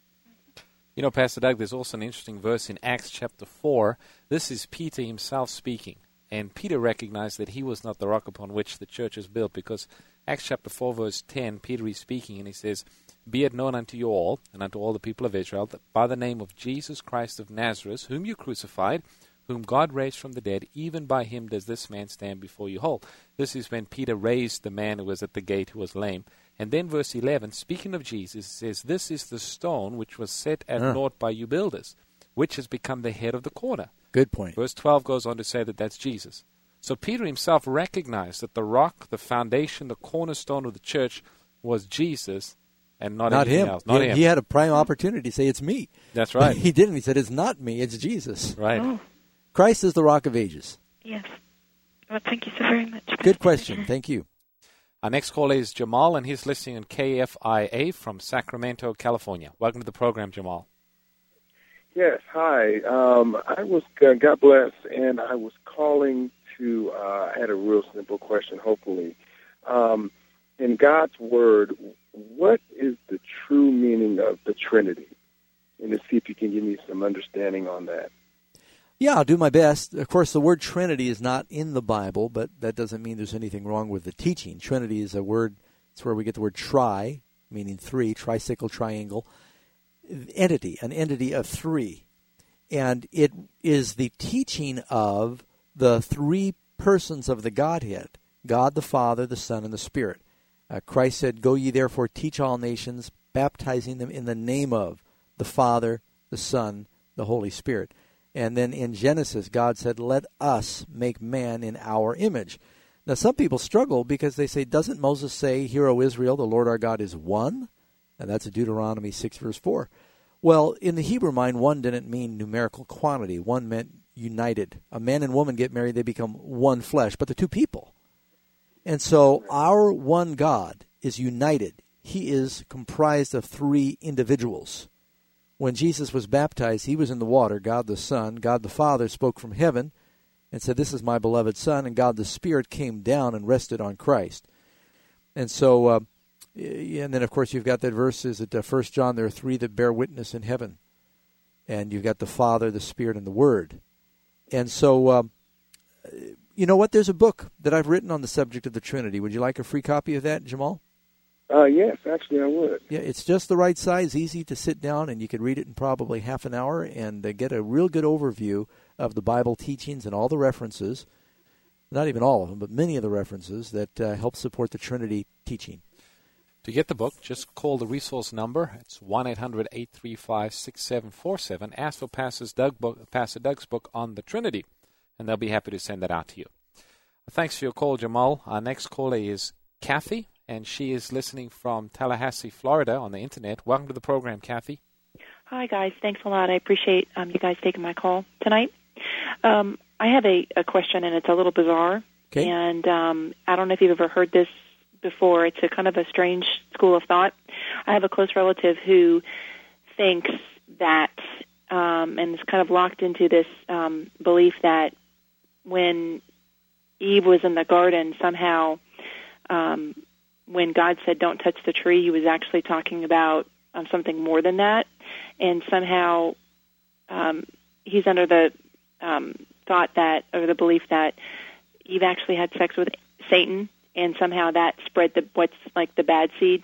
Speaker 3: You know, Pastor Doug, there's also an interesting verse in Acts chapter four. This is Peter himself speaking. And Peter recognized that he was not the rock upon which the church is built, because Acts chapter four, verse ten, Peter is speaking, and he says, "Be it known unto you all, and unto all the people of Israel, that by the name of Jesus Christ of Nazareth, whom you crucified, whom God raised from the dead, even by him does this man stand before you whole." This is when Peter raised the man who was at the gate who was lame. And then verse eleven, speaking of Jesus, says, "This is the stone which was set at
Speaker 2: Huh.
Speaker 3: naught by you builders, which has become the head of the corner."
Speaker 2: Good point.
Speaker 3: Verse twelve goes on to say that that's Jesus. So Peter himself recognized that the rock, the foundation, the cornerstone of the church was Jesus and not,
Speaker 2: Not
Speaker 3: anything
Speaker 2: him.
Speaker 3: else. Not
Speaker 2: he,
Speaker 3: him.
Speaker 2: he had a prime opportunity to say, "It's me."
Speaker 3: That's right.
Speaker 2: He didn't. He said, "It's not me, it's Jesus."
Speaker 3: Right.
Speaker 11: Oh,
Speaker 2: Christ is the rock of ages.
Speaker 11: yes. Well, thank you so very much.
Speaker 2: Good question. Thank you.
Speaker 3: Our next caller is Jamal, and he's listening on K F I A from Sacramento, California. Welcome to the program, Jamal.
Speaker 12: Yes, hi. Um, I was, uh, God bless, and I was calling to, uh, I had a real simple question, hopefully. Um, in God's Word, what is the true meaning of the Trinity? And to see if you can give me some understanding on that.
Speaker 2: Yeah, I'll do my best. Of course, the word Trinity is not in the Bible, but that doesn't mean there's anything wrong with the teaching. Trinity is a word, it's where we get the word tri, meaning three, tricycle, triangle, entity, an entity of three. And it is the teaching of the three persons of the Godhead, God the Father, the Son, and the Spirit. Uh, Christ said, "Go ye therefore, teach all nations, baptizing them in the name of the Father, the Son, the Holy Spirit." And then in Genesis, God said, "Let us make man in our image." Now, some people struggle because they say, doesn't Moses say, "Hear, O Israel, the Lord our God is one"? And that's Deuteronomy six, verse four. Well, in the Hebrew mind, one didn't mean numerical quantity. One meant united. A man and woman get married, they become one flesh, but they're two people. And so our one God is united. He is comprised of three individuals. When Jesus was baptized, he was in the water. God the Son, God the Father spoke from heaven and said, "This is my beloved Son," and God the Spirit came down and rested on Christ. And so, uh, and then, of course, you've got that verse, is it uh, First John, there are three that bear witness in heaven. And you've got the Father, the Spirit, and the Word. And so, uh, you know what? There's a book that I've written on the subject of the Trinity. Would you like a free copy of that, Jamal?
Speaker 12: Uh, yes, actually I would.
Speaker 2: Yeah, it's just the right size, easy to sit down, and you could read it in probably half an hour and uh, get a real good overview of the Bible teachings and all the references, not even all of them, but many of the references that uh, help support the Trinity teaching.
Speaker 3: To get the book, just call the resource number. It's one eight hundred eight three five six seven four seven. Ask for Pastor, Doug book, Pastor Doug's book on the Trinity, and they'll be happy to send that out to you. Thanks for your call, Jamal. Our next caller is Kathy, and she is listening from Tallahassee, Florida on the Internet. Welcome to the program, Kathy.
Speaker 13: Hi, guys. Thanks a lot. I appreciate um, you guys taking my call tonight. Um, I have a, a question, and it's a little bizarre.
Speaker 2: Okay.
Speaker 13: And um, I don't know if you've ever heard this before. It's a kind of a strange school of thought. I have a close relative who thinks that, um, and is kind of locked into this um, belief that when Eve was in the garden, somehow um, when God said, "Don't touch the tree," he was actually talking about um, something more than that. And somehow um, he's under the um, thought that, or the belief that Eve actually had sex with Satan, and somehow that spread the what's like the bad seed.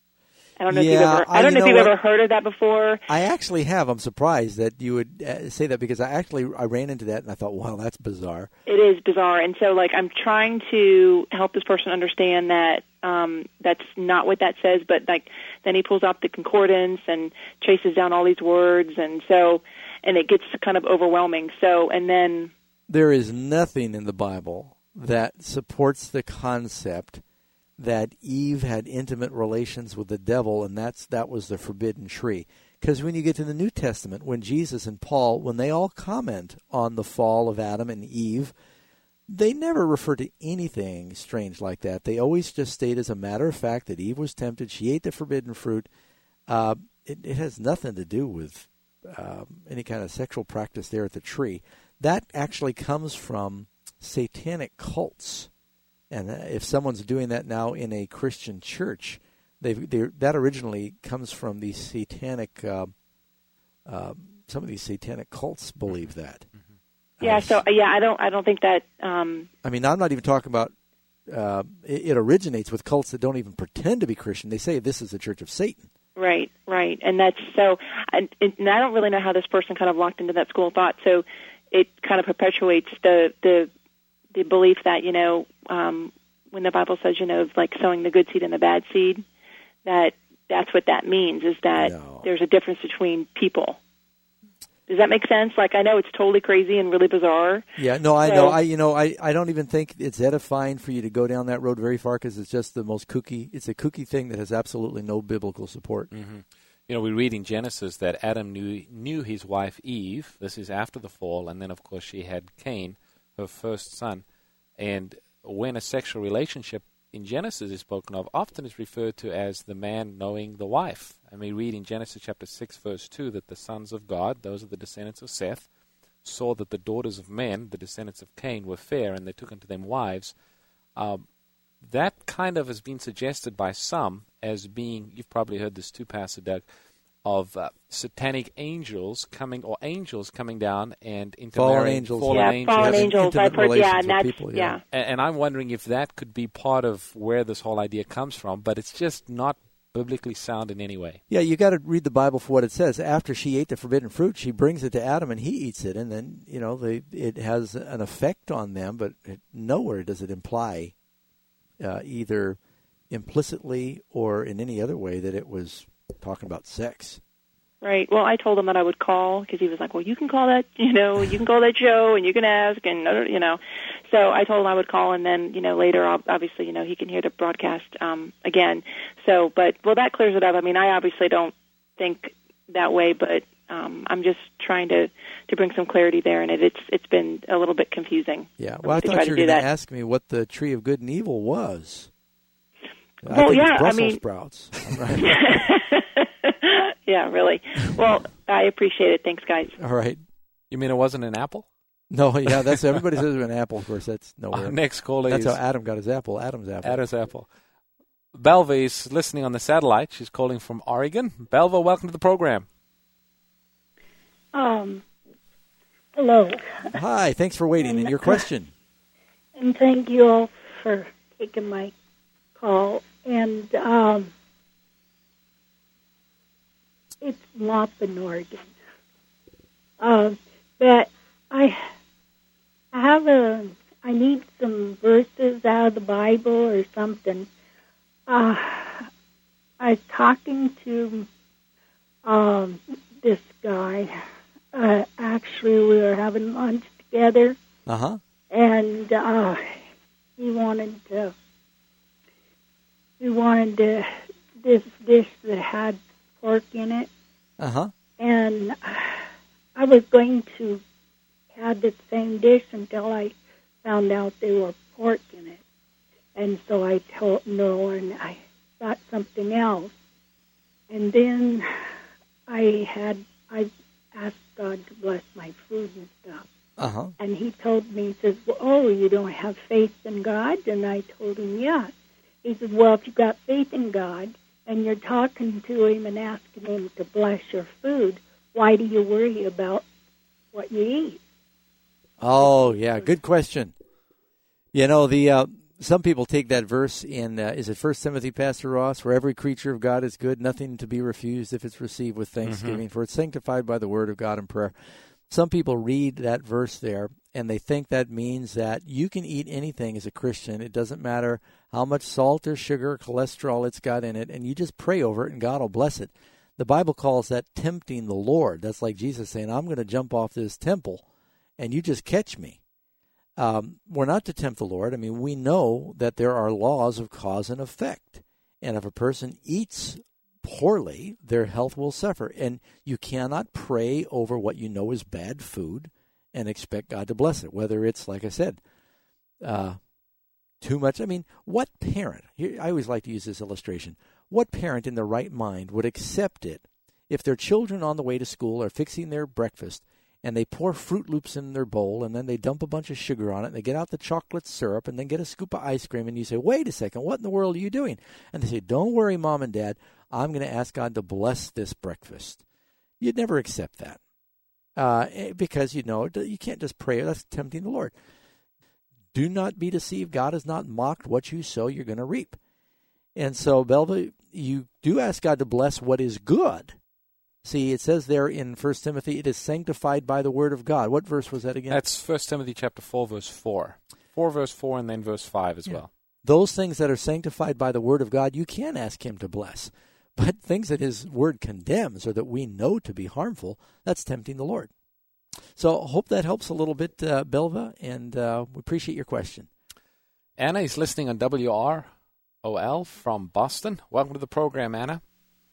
Speaker 13: I don't know
Speaker 2: yeah,
Speaker 13: if you've ever. I don't
Speaker 2: I,
Speaker 13: know if
Speaker 2: you
Speaker 13: you've
Speaker 2: know
Speaker 13: ever heard of that before.
Speaker 2: I actually have. I'm surprised that you would uh, say that, because I actually I ran into that and I thought, wow, that's bizarre.
Speaker 13: It is bizarre, and so like I'm trying to help this person understand that um, that's not what that says. But like then he pulls out the concordance and chases down all these words, and so and it gets kind of overwhelming. So and then
Speaker 2: there is nothing in the Bible that supports the concept that Eve had intimate relations with the devil, and that's that was the forbidden tree. Because when you get to the New Testament, when Jesus and Paul, when they all comment on the fall of Adam and Eve, they never refer to anything strange like that. They always just state as a matter of fact that Eve was tempted, she ate the forbidden fruit. Uh, it, it has nothing to do with uh, any kind of sexual practice there at the tree. That actually comes from satanic cults. And if someone's doing that now in a Christian church, they've, that originally comes from these satanic, uh, uh, some of these satanic cults believe that. Mm-hmm.
Speaker 13: Yeah. So uh, yeah, I don't. I don't think that. Um,
Speaker 2: I mean, I'm not even talking about. Uh, it, it originates with cults that don't even pretend to be Christian. They say this is the Church of Satan.
Speaker 13: Right. Right. And that's so. And, and I don't really know how this person kind of locked into that school of thought. So it kind of perpetuates the the the belief that you know um, when the Bible says you know like sowing the good seed and the bad seed, that that's what that means is that no. there's a difference between people. Does that make sense? Like, I know it's totally crazy and really bizarre.
Speaker 2: Yeah, no, I
Speaker 13: so,
Speaker 2: know. I, you know, I, I don't even think it's edifying for you to go down that road very far because it's just the most kooky. It's a kooky thing that has absolutely no biblical support.
Speaker 3: Mm-hmm. You know, we read in Genesis that Adam knew knew his wife Eve. This is after the fall, and then of course she had Cain, her first son. And when a sexual relationship in Genesis is spoken of, often is referred to as the man knowing the wife. And we read in Genesis chapter six, verse two, that the sons of God, those are the descendants of Seth, saw that the daughters of men, the descendants of Cain, were fair, and they took unto them wives. Um, that kind of has been suggested by some as being, you've probably heard this too, Pastor Doug, of uh, satanic angels coming, or angels coming down and intermarrying.
Speaker 2: Fallen angels.
Speaker 3: Fallen
Speaker 13: yeah,
Speaker 3: angels.
Speaker 13: fallen angels. I've heard, yeah, and that's,
Speaker 2: people, yeah.
Speaker 13: yeah.
Speaker 3: And, and I'm wondering if that could be part of where this whole idea comes from, but it's just not biblically sound in any way.
Speaker 2: Yeah, you got to read the Bible for what it says. After she ate the forbidden fruit, she brings it to Adam, and he eats it, and then, you know, they, it has an effect on them, but it, nowhere does it imply uh, either implicitly or in any other way that it was talking about sex.
Speaker 13: Right. Well, I told him that I would call because he was like, well, you can call that, you know, you can call that show and you can ask and, you know. So I told him I would call and then, you know, later, obviously, you know, he can hear the broadcast um, again. So, but, well, that clears it up. I mean, I obviously don't think that way, but um, I'm just trying to, to bring some clarity there, and it, it's it's been a little bit confusing.
Speaker 2: Yeah. Well, I thought you were going to ask me what the tree of good and evil was.
Speaker 13: Well,
Speaker 2: I think
Speaker 13: yeah,
Speaker 2: it's Brussels
Speaker 13: I mean,
Speaker 2: sprouts.
Speaker 13: Yeah, really. Well, I appreciate it. Thanks, guys.
Speaker 2: All right.
Speaker 3: You mean it wasn't an apple?
Speaker 2: No, yeah, that's everybody says it's an apple. Of course, that's nowhere.
Speaker 3: Our next call
Speaker 2: That's
Speaker 3: is
Speaker 2: how Adam got his apple. Adam's apple.
Speaker 3: Adam's apple. Belva is listening on the satellite. She's calling from Oregon. Belva, welcome to the program.
Speaker 14: Um. Hello.
Speaker 2: Hi. Thanks for waiting. And your question.
Speaker 14: And thank you all for taking my call. And um. It's Maupin, Oregon. Uh, but I, I have a, I need some verses out of the Bible or something. Uh, I was talking to um, this guy. Uh, actually, we were having lunch together.
Speaker 2: Uh-huh.
Speaker 14: And uh, he wanted to, he wanted to, this dish that had pork in it.
Speaker 2: Uh-huh.
Speaker 14: And I was going to have the same dish until I found out there were pork in it. And so I told no, and I got something else. And then I had, I asked God to bless my food and stuff.
Speaker 2: Uh-huh.
Speaker 14: And he told me, he says, well, oh, you don't have faith in God? And I told him, yeah. He says, well, if you got faith in God, and you're talking to him and asking him to bless your food, why do you worry about what you eat?
Speaker 2: Oh, yeah, good question. You know, the uh, some people take that verse in, uh, is it First Timothy, Pastor Ross, for every creature of God is good, nothing to be refused if it's received with thanksgiving, mm-hmm. for it's sanctified by the word of God and prayer. Some people read that verse there, and they think that means that you can eat anything as a Christian. It doesn't matter how much salt or sugar or cholesterol it's got in it, and you just pray over it, and God will bless it. The Bible calls that tempting the Lord. That's like Jesus saying, I'm going to jump off this temple, and you just catch me. Um, we're not to tempt the Lord. I mean, we know that there are laws of cause and effect, and if a person eats poorly, their health will suffer, and you cannot pray over what you know is bad food and expect God to bless it, whether it's, like I said, uh, too much. I mean, what parent, here, I always like to use this illustration, what parent in their right mind would accept it if their children on the way to school are fixing their breakfast and they pour Fruit Loops in their bowl and then they dump a bunch of sugar on it and they get out the chocolate syrup and then get a scoop of ice cream and you say, wait a second, what in the world are you doing? And they say, don't worry, Mom and Dad, I'm going to ask God to bless this breakfast. You'd never accept that. uh, because, you know, you can't just pray. That's tempting the Lord. Do not be deceived. God has not mocked. What you sow, you're going to reap. And so, Belva, you do ask God to bless what is good. See, it says there in First Timothy, it is sanctified by the word of God. What verse was that again?
Speaker 3: That's First Timothy chapter four, verse four. four, verse four, and then verse five as yeah. well.
Speaker 2: Those things that are sanctified by the word of God, you can ask him to bless. But things that his word condemns or that we know to be harmful, that's tempting the Lord. So I hope that helps a little bit, uh, Belva, and uh, we appreciate your question.
Speaker 3: Anna is listening on W R O L from Boston. Welcome to the program, Anna.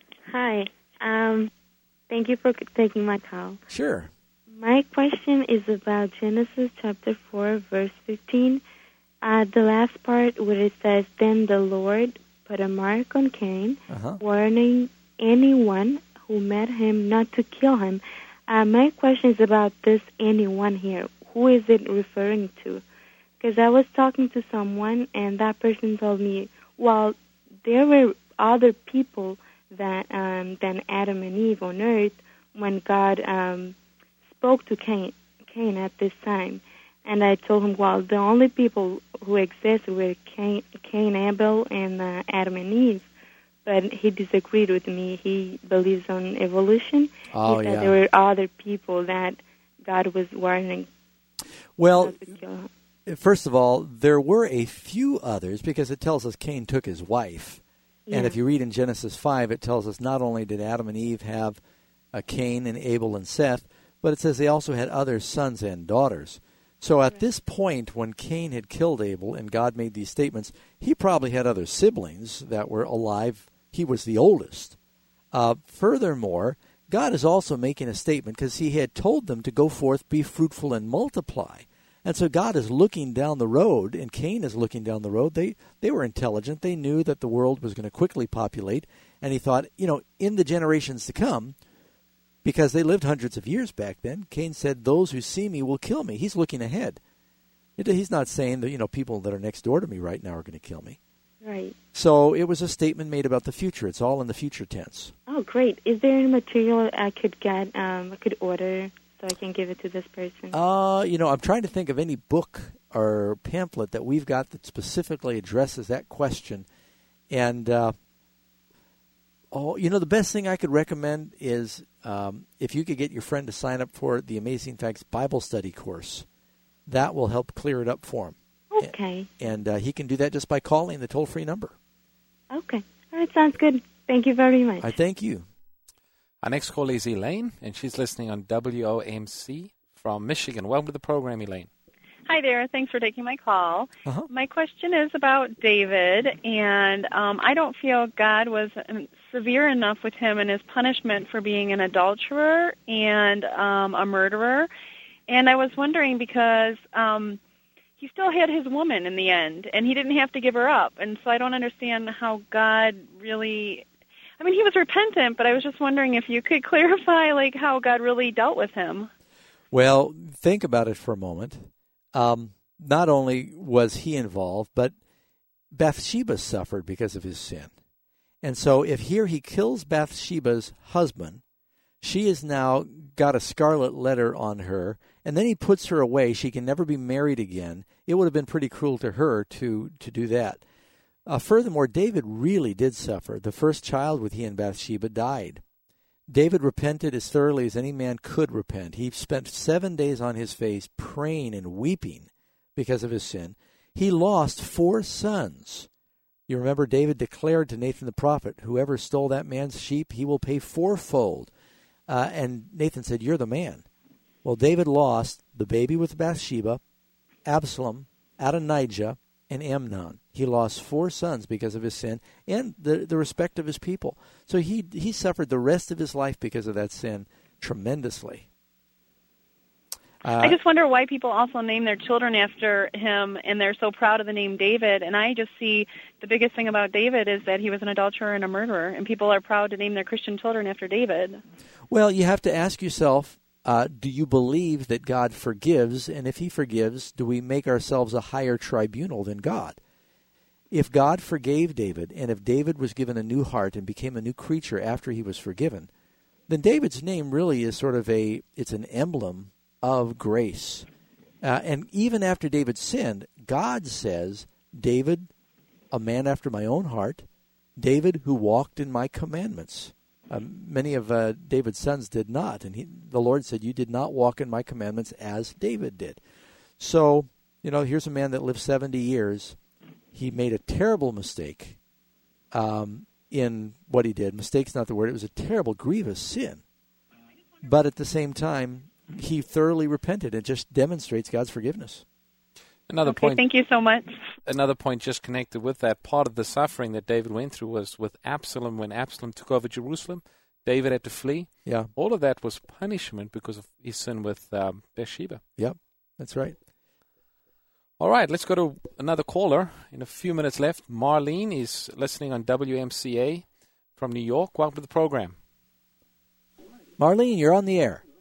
Speaker 15: Hi. Um, thank you for taking my call.
Speaker 2: Sure.
Speaker 15: My question is about Genesis chapter four, verse fifteen. Uh, the last part where it says, "Then the Lord put a mark on Cain, uh-huh. warning anyone who met him not to kill him." Uh, my question is about this anyone here. Who is it referring to? Because I was talking to someone, and that person told me, well, there were other people that um, than Adam and Eve on earth when God um, spoke to Cain, Cain at this time. And I told him, well, the only people who exist were Cain, Cain Abel, and uh, Adam and Eve. But he disagreed with me. He believes on evolution.
Speaker 2: Oh,
Speaker 15: he said
Speaker 2: yeah.
Speaker 15: there were other people that God was warning.
Speaker 2: Well, first of all, there were a few others because it tells us Cain took his wife. Yeah. And if you read in Genesis five, it tells us not only did Adam and Eve have uh, Cain and Abel and Seth, but it says they also had other sons and daughters. So at this point, when Cain had killed Abel and God made these statements, he probably had other siblings that were alive. He was the oldest. Uh, furthermore, God is also making a statement because he had told them to go forth, be fruitful, and multiply. And so God is looking down the road, and Cain is looking down the road. They they were intelligent. They knew that the world was going to quickly populate. And he thought, you know, in the generations to come, because they lived hundreds of years back then, Cain said, those who see me will kill me. He's looking ahead. It, he's not saying that, you know, people that are next door to me right now are going to kill me.
Speaker 15: Right.
Speaker 2: So it was a statement made about the future. It's all in the future tense.
Speaker 15: Oh, great. Is there any material I could get, um, I could order so I can give it to this person?
Speaker 2: Uh, you know, I'm trying to think of any book or pamphlet that we've got that specifically addresses that question. And, uh, oh, you know, the best thing I could recommend is um, if you could get your friend to sign up for the Amazing Facts Bible Study course. That will help clear it up for him.
Speaker 15: Okay.
Speaker 2: And uh, he can do that just by calling the toll-free number.
Speaker 15: Okay. All right, sounds good. Thank you very much.
Speaker 2: I thank you.
Speaker 3: Our next call is Elaine, and she's listening on W O M C from Michigan. Welcome to the program, Elaine.
Speaker 16: Hi there. Thanks for taking my call.
Speaker 2: Uh-huh.
Speaker 16: My question is about David, and um, I don't feel God was severe enough with him in his punishment for being an adulterer and um, a murderer. And I was wondering because um, he still had his woman in the end, and he didn't have to give her up. And so I don't understand how God really... I mean, he was repentant, but I was just wondering if you could clarify, like, how God really dealt with him.
Speaker 2: Well, think about it for a moment. Um, not only was he involved, but Bathsheba suffered because of his sin. And so if here he kills Bathsheba's husband, she has now got a scarlet letter on her, and then he puts her away. She can never be married again. It would have been pretty cruel to her to, to do that. Uh, furthermore, David really did suffer. The first child with he and Bathsheba died. David repented as thoroughly as any man could repent. He spent seven days on his face praying and weeping because of his sin. He lost four sons. You remember David declared to Nathan the prophet, whoever stole that man's sheep, he will pay fourfold. Uh, and Nathan said, you're the man. Well, David lost the baby with Bathsheba, Absalom, Adonijah, and Amnon. He lost four sons because of his sin and the, the respect of his people. So he he suffered the rest of his life because of that sin tremendously. Uh,
Speaker 16: I just wonder why people also name their children after him, and they're so proud of the name David. And I just see the biggest thing about David is that he was an adulterer and a murderer, and people are proud to name their Christian children after David.
Speaker 2: Well, you have to ask yourself, uh, do you believe that God forgives? And if he forgives, do we make ourselves a higher tribunal than God? If God forgave David, and if David was given a new heart and became a new creature after he was forgiven, then David's name really is sort of a, it's an emblem of grace. Uh, and even after David sinned, God says, David, a man after my own heart, David who walked in my commandments. Um, many of uh, David's sons did not, and he, the Lord said, you did not walk in my commandments as David did. So, you know, here's a man that lived seventy years. He made a terrible mistake um, in what he did. Mistake's not the word. It was a terrible, grievous sin. But at the same time, he thoroughly repented. It just demonstrates God's forgiveness.
Speaker 3: Another
Speaker 16: okay,
Speaker 3: point.
Speaker 16: Thank you so much.
Speaker 3: Another point just connected with that, part of the suffering that David went through was with Absalom. When Absalom took over Jerusalem, David had to flee.
Speaker 2: Yeah.
Speaker 3: All of that was punishment because of his sin with um, Bathsheba.
Speaker 2: Yep, that's right.
Speaker 3: All right, let's go to another caller. In a few minutes left, Marlene is listening on W M C A from New York. Welcome to the program.
Speaker 2: Marlene, you're on the air.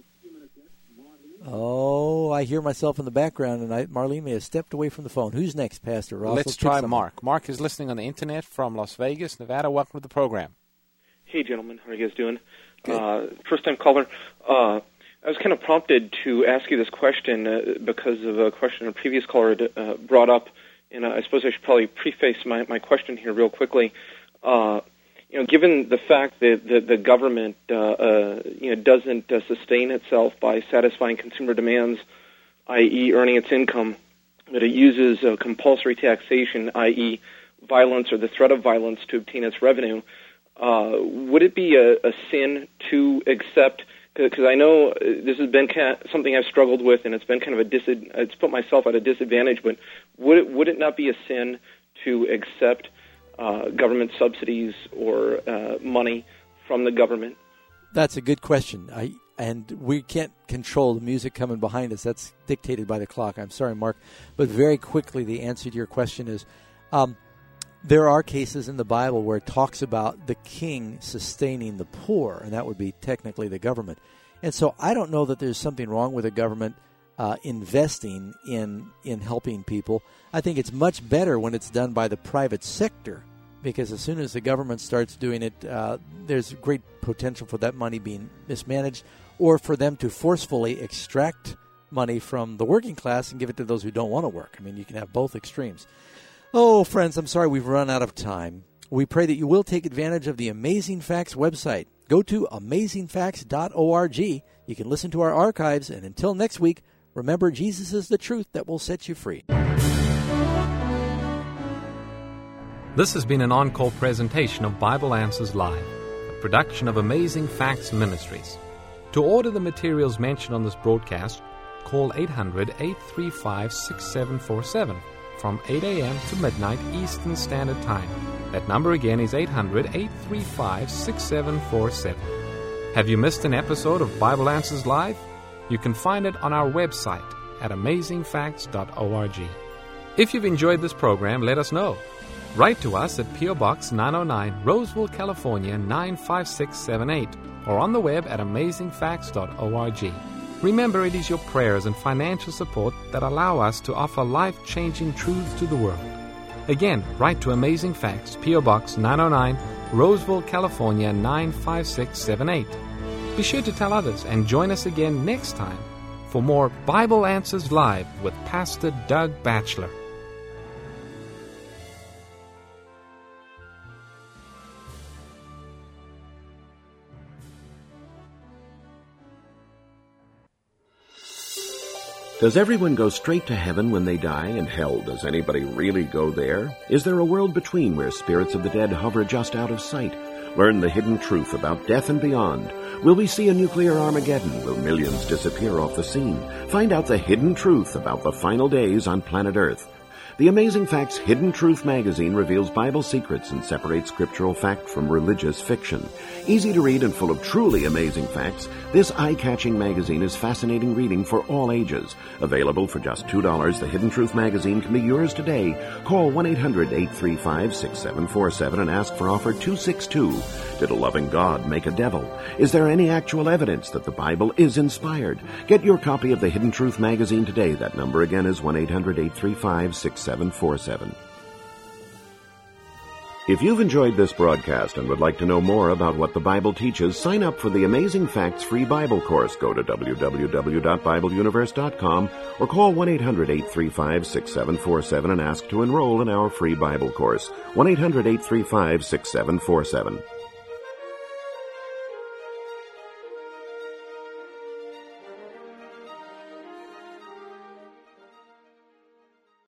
Speaker 2: Oh, I hear myself in the background, and I, Marlene may have stepped away from the phone. Who's next, Pastor Ross?
Speaker 3: Let's, Let's try Mark. Mark is listening on the internet from Las Vegas, Nevada. Welcome to the program.
Speaker 17: Hey, gentlemen. How are you guys doing? Uh, first-time caller. Uh, I was kind of prompted to ask you this question uh, because of a question a previous caller had uh, brought up, and I suppose I should probably preface my, my question here real quickly. Uh, you know, given the fact that the, the government, uh, uh, you know, doesn't uh, sustain itself by satisfying consumer demands, that is, earning its income, that it uses uh, compulsory taxation, that is, violence or the threat of violence to obtain its revenue, uh, would it be a, a sin to accept? Because I know this has been kind of something I've struggled with, and it's been kind of a dis- it's put myself at a disadvantage. But would it would it not be a sin to accept uh, government subsidies or uh, money from the government?
Speaker 2: That's a good question. I and we can't control the music coming behind us. That's dictated by the clock. I'm sorry, Mark, but very quickly the answer to your question is. Um, There are cases in the Bible where it talks about the king sustaining the poor, and that would be technically the government. And so I don't know that there's something wrong with the government uh, investing in in helping people. I think it's much better when it's done by the private sector, because as soon as the government starts doing it, uh, there's great potential for that money being mismanaged or for them to forcefully extract money from the working class and give it to those who don't want to work. I mean, you can have both extremes. Oh, friends, I'm sorry we've run out of time. We pray that you will take advantage of the Amazing Facts website. Go to amazing facts dot org. You can listen to our archives, and until next week, remember Jesus is the truth that will set you free.
Speaker 3: This has been an encore presentation of Bible Answers Live, a production of Amazing Facts Ministries. To order the materials mentioned on this broadcast, call eight hundred, eight three five, six seven four seven. From eight a.m. to midnight Eastern Standard Time. That number again is eight hundred, eight three five, six seven four seven. Have you missed an episode of Bible Answers Live? You can find it on our website at amazing facts dot org. If you've enjoyed this program, let us know. Write to us at P O. Box nine oh nine, Roseville, California nine five six seven eight, or on the web at amazing facts dot org. Remember, it is your prayers and financial support that allow us to offer life-changing truths to the world. Again, write to Amazing Facts, P O. Box nine oh nine, Roseville, California nine five six seven eight. Be sure to tell others and join us again next time for more Bible Answers Live with Pastor Doug Batchelor.
Speaker 18: Does everyone go straight to heaven when they die, and hell, does anybody really go there? Is there a world between where spirits of the dead hover just out of sight? Learn the hidden truth about death and beyond. Will we see a nuclear Armageddon? Will millions disappear off the scene? Find out the hidden truth about the final days on planet Earth. The Amazing Facts Hidden Truth magazine reveals Bible secrets and separates scriptural fact from religious fiction. Easy to read and full of truly amazing facts, this eye-catching magazine is fascinating reading for all ages. Available for just two dollars, the Hidden Truth magazine can be yours today. Call one eight hundred, eight three five, six seven four seven and ask for offer two six two. Did a loving God make a devil? Is there any actual evidence that the Bible is inspired? Get your copy of the Hidden Truth magazine today. That number again is one eight hundred, eight three five, six seven four seven. If you've enjoyed this broadcast and would like to know more about what the Bible teaches, sign up for the Amazing Facts free Bible course. Go to w w w dot bible universe dot com or call one eight hundred, eight three five, six seven four seven and ask to enroll in our free Bible course. one eight hundred, eight three five, six seven four seven.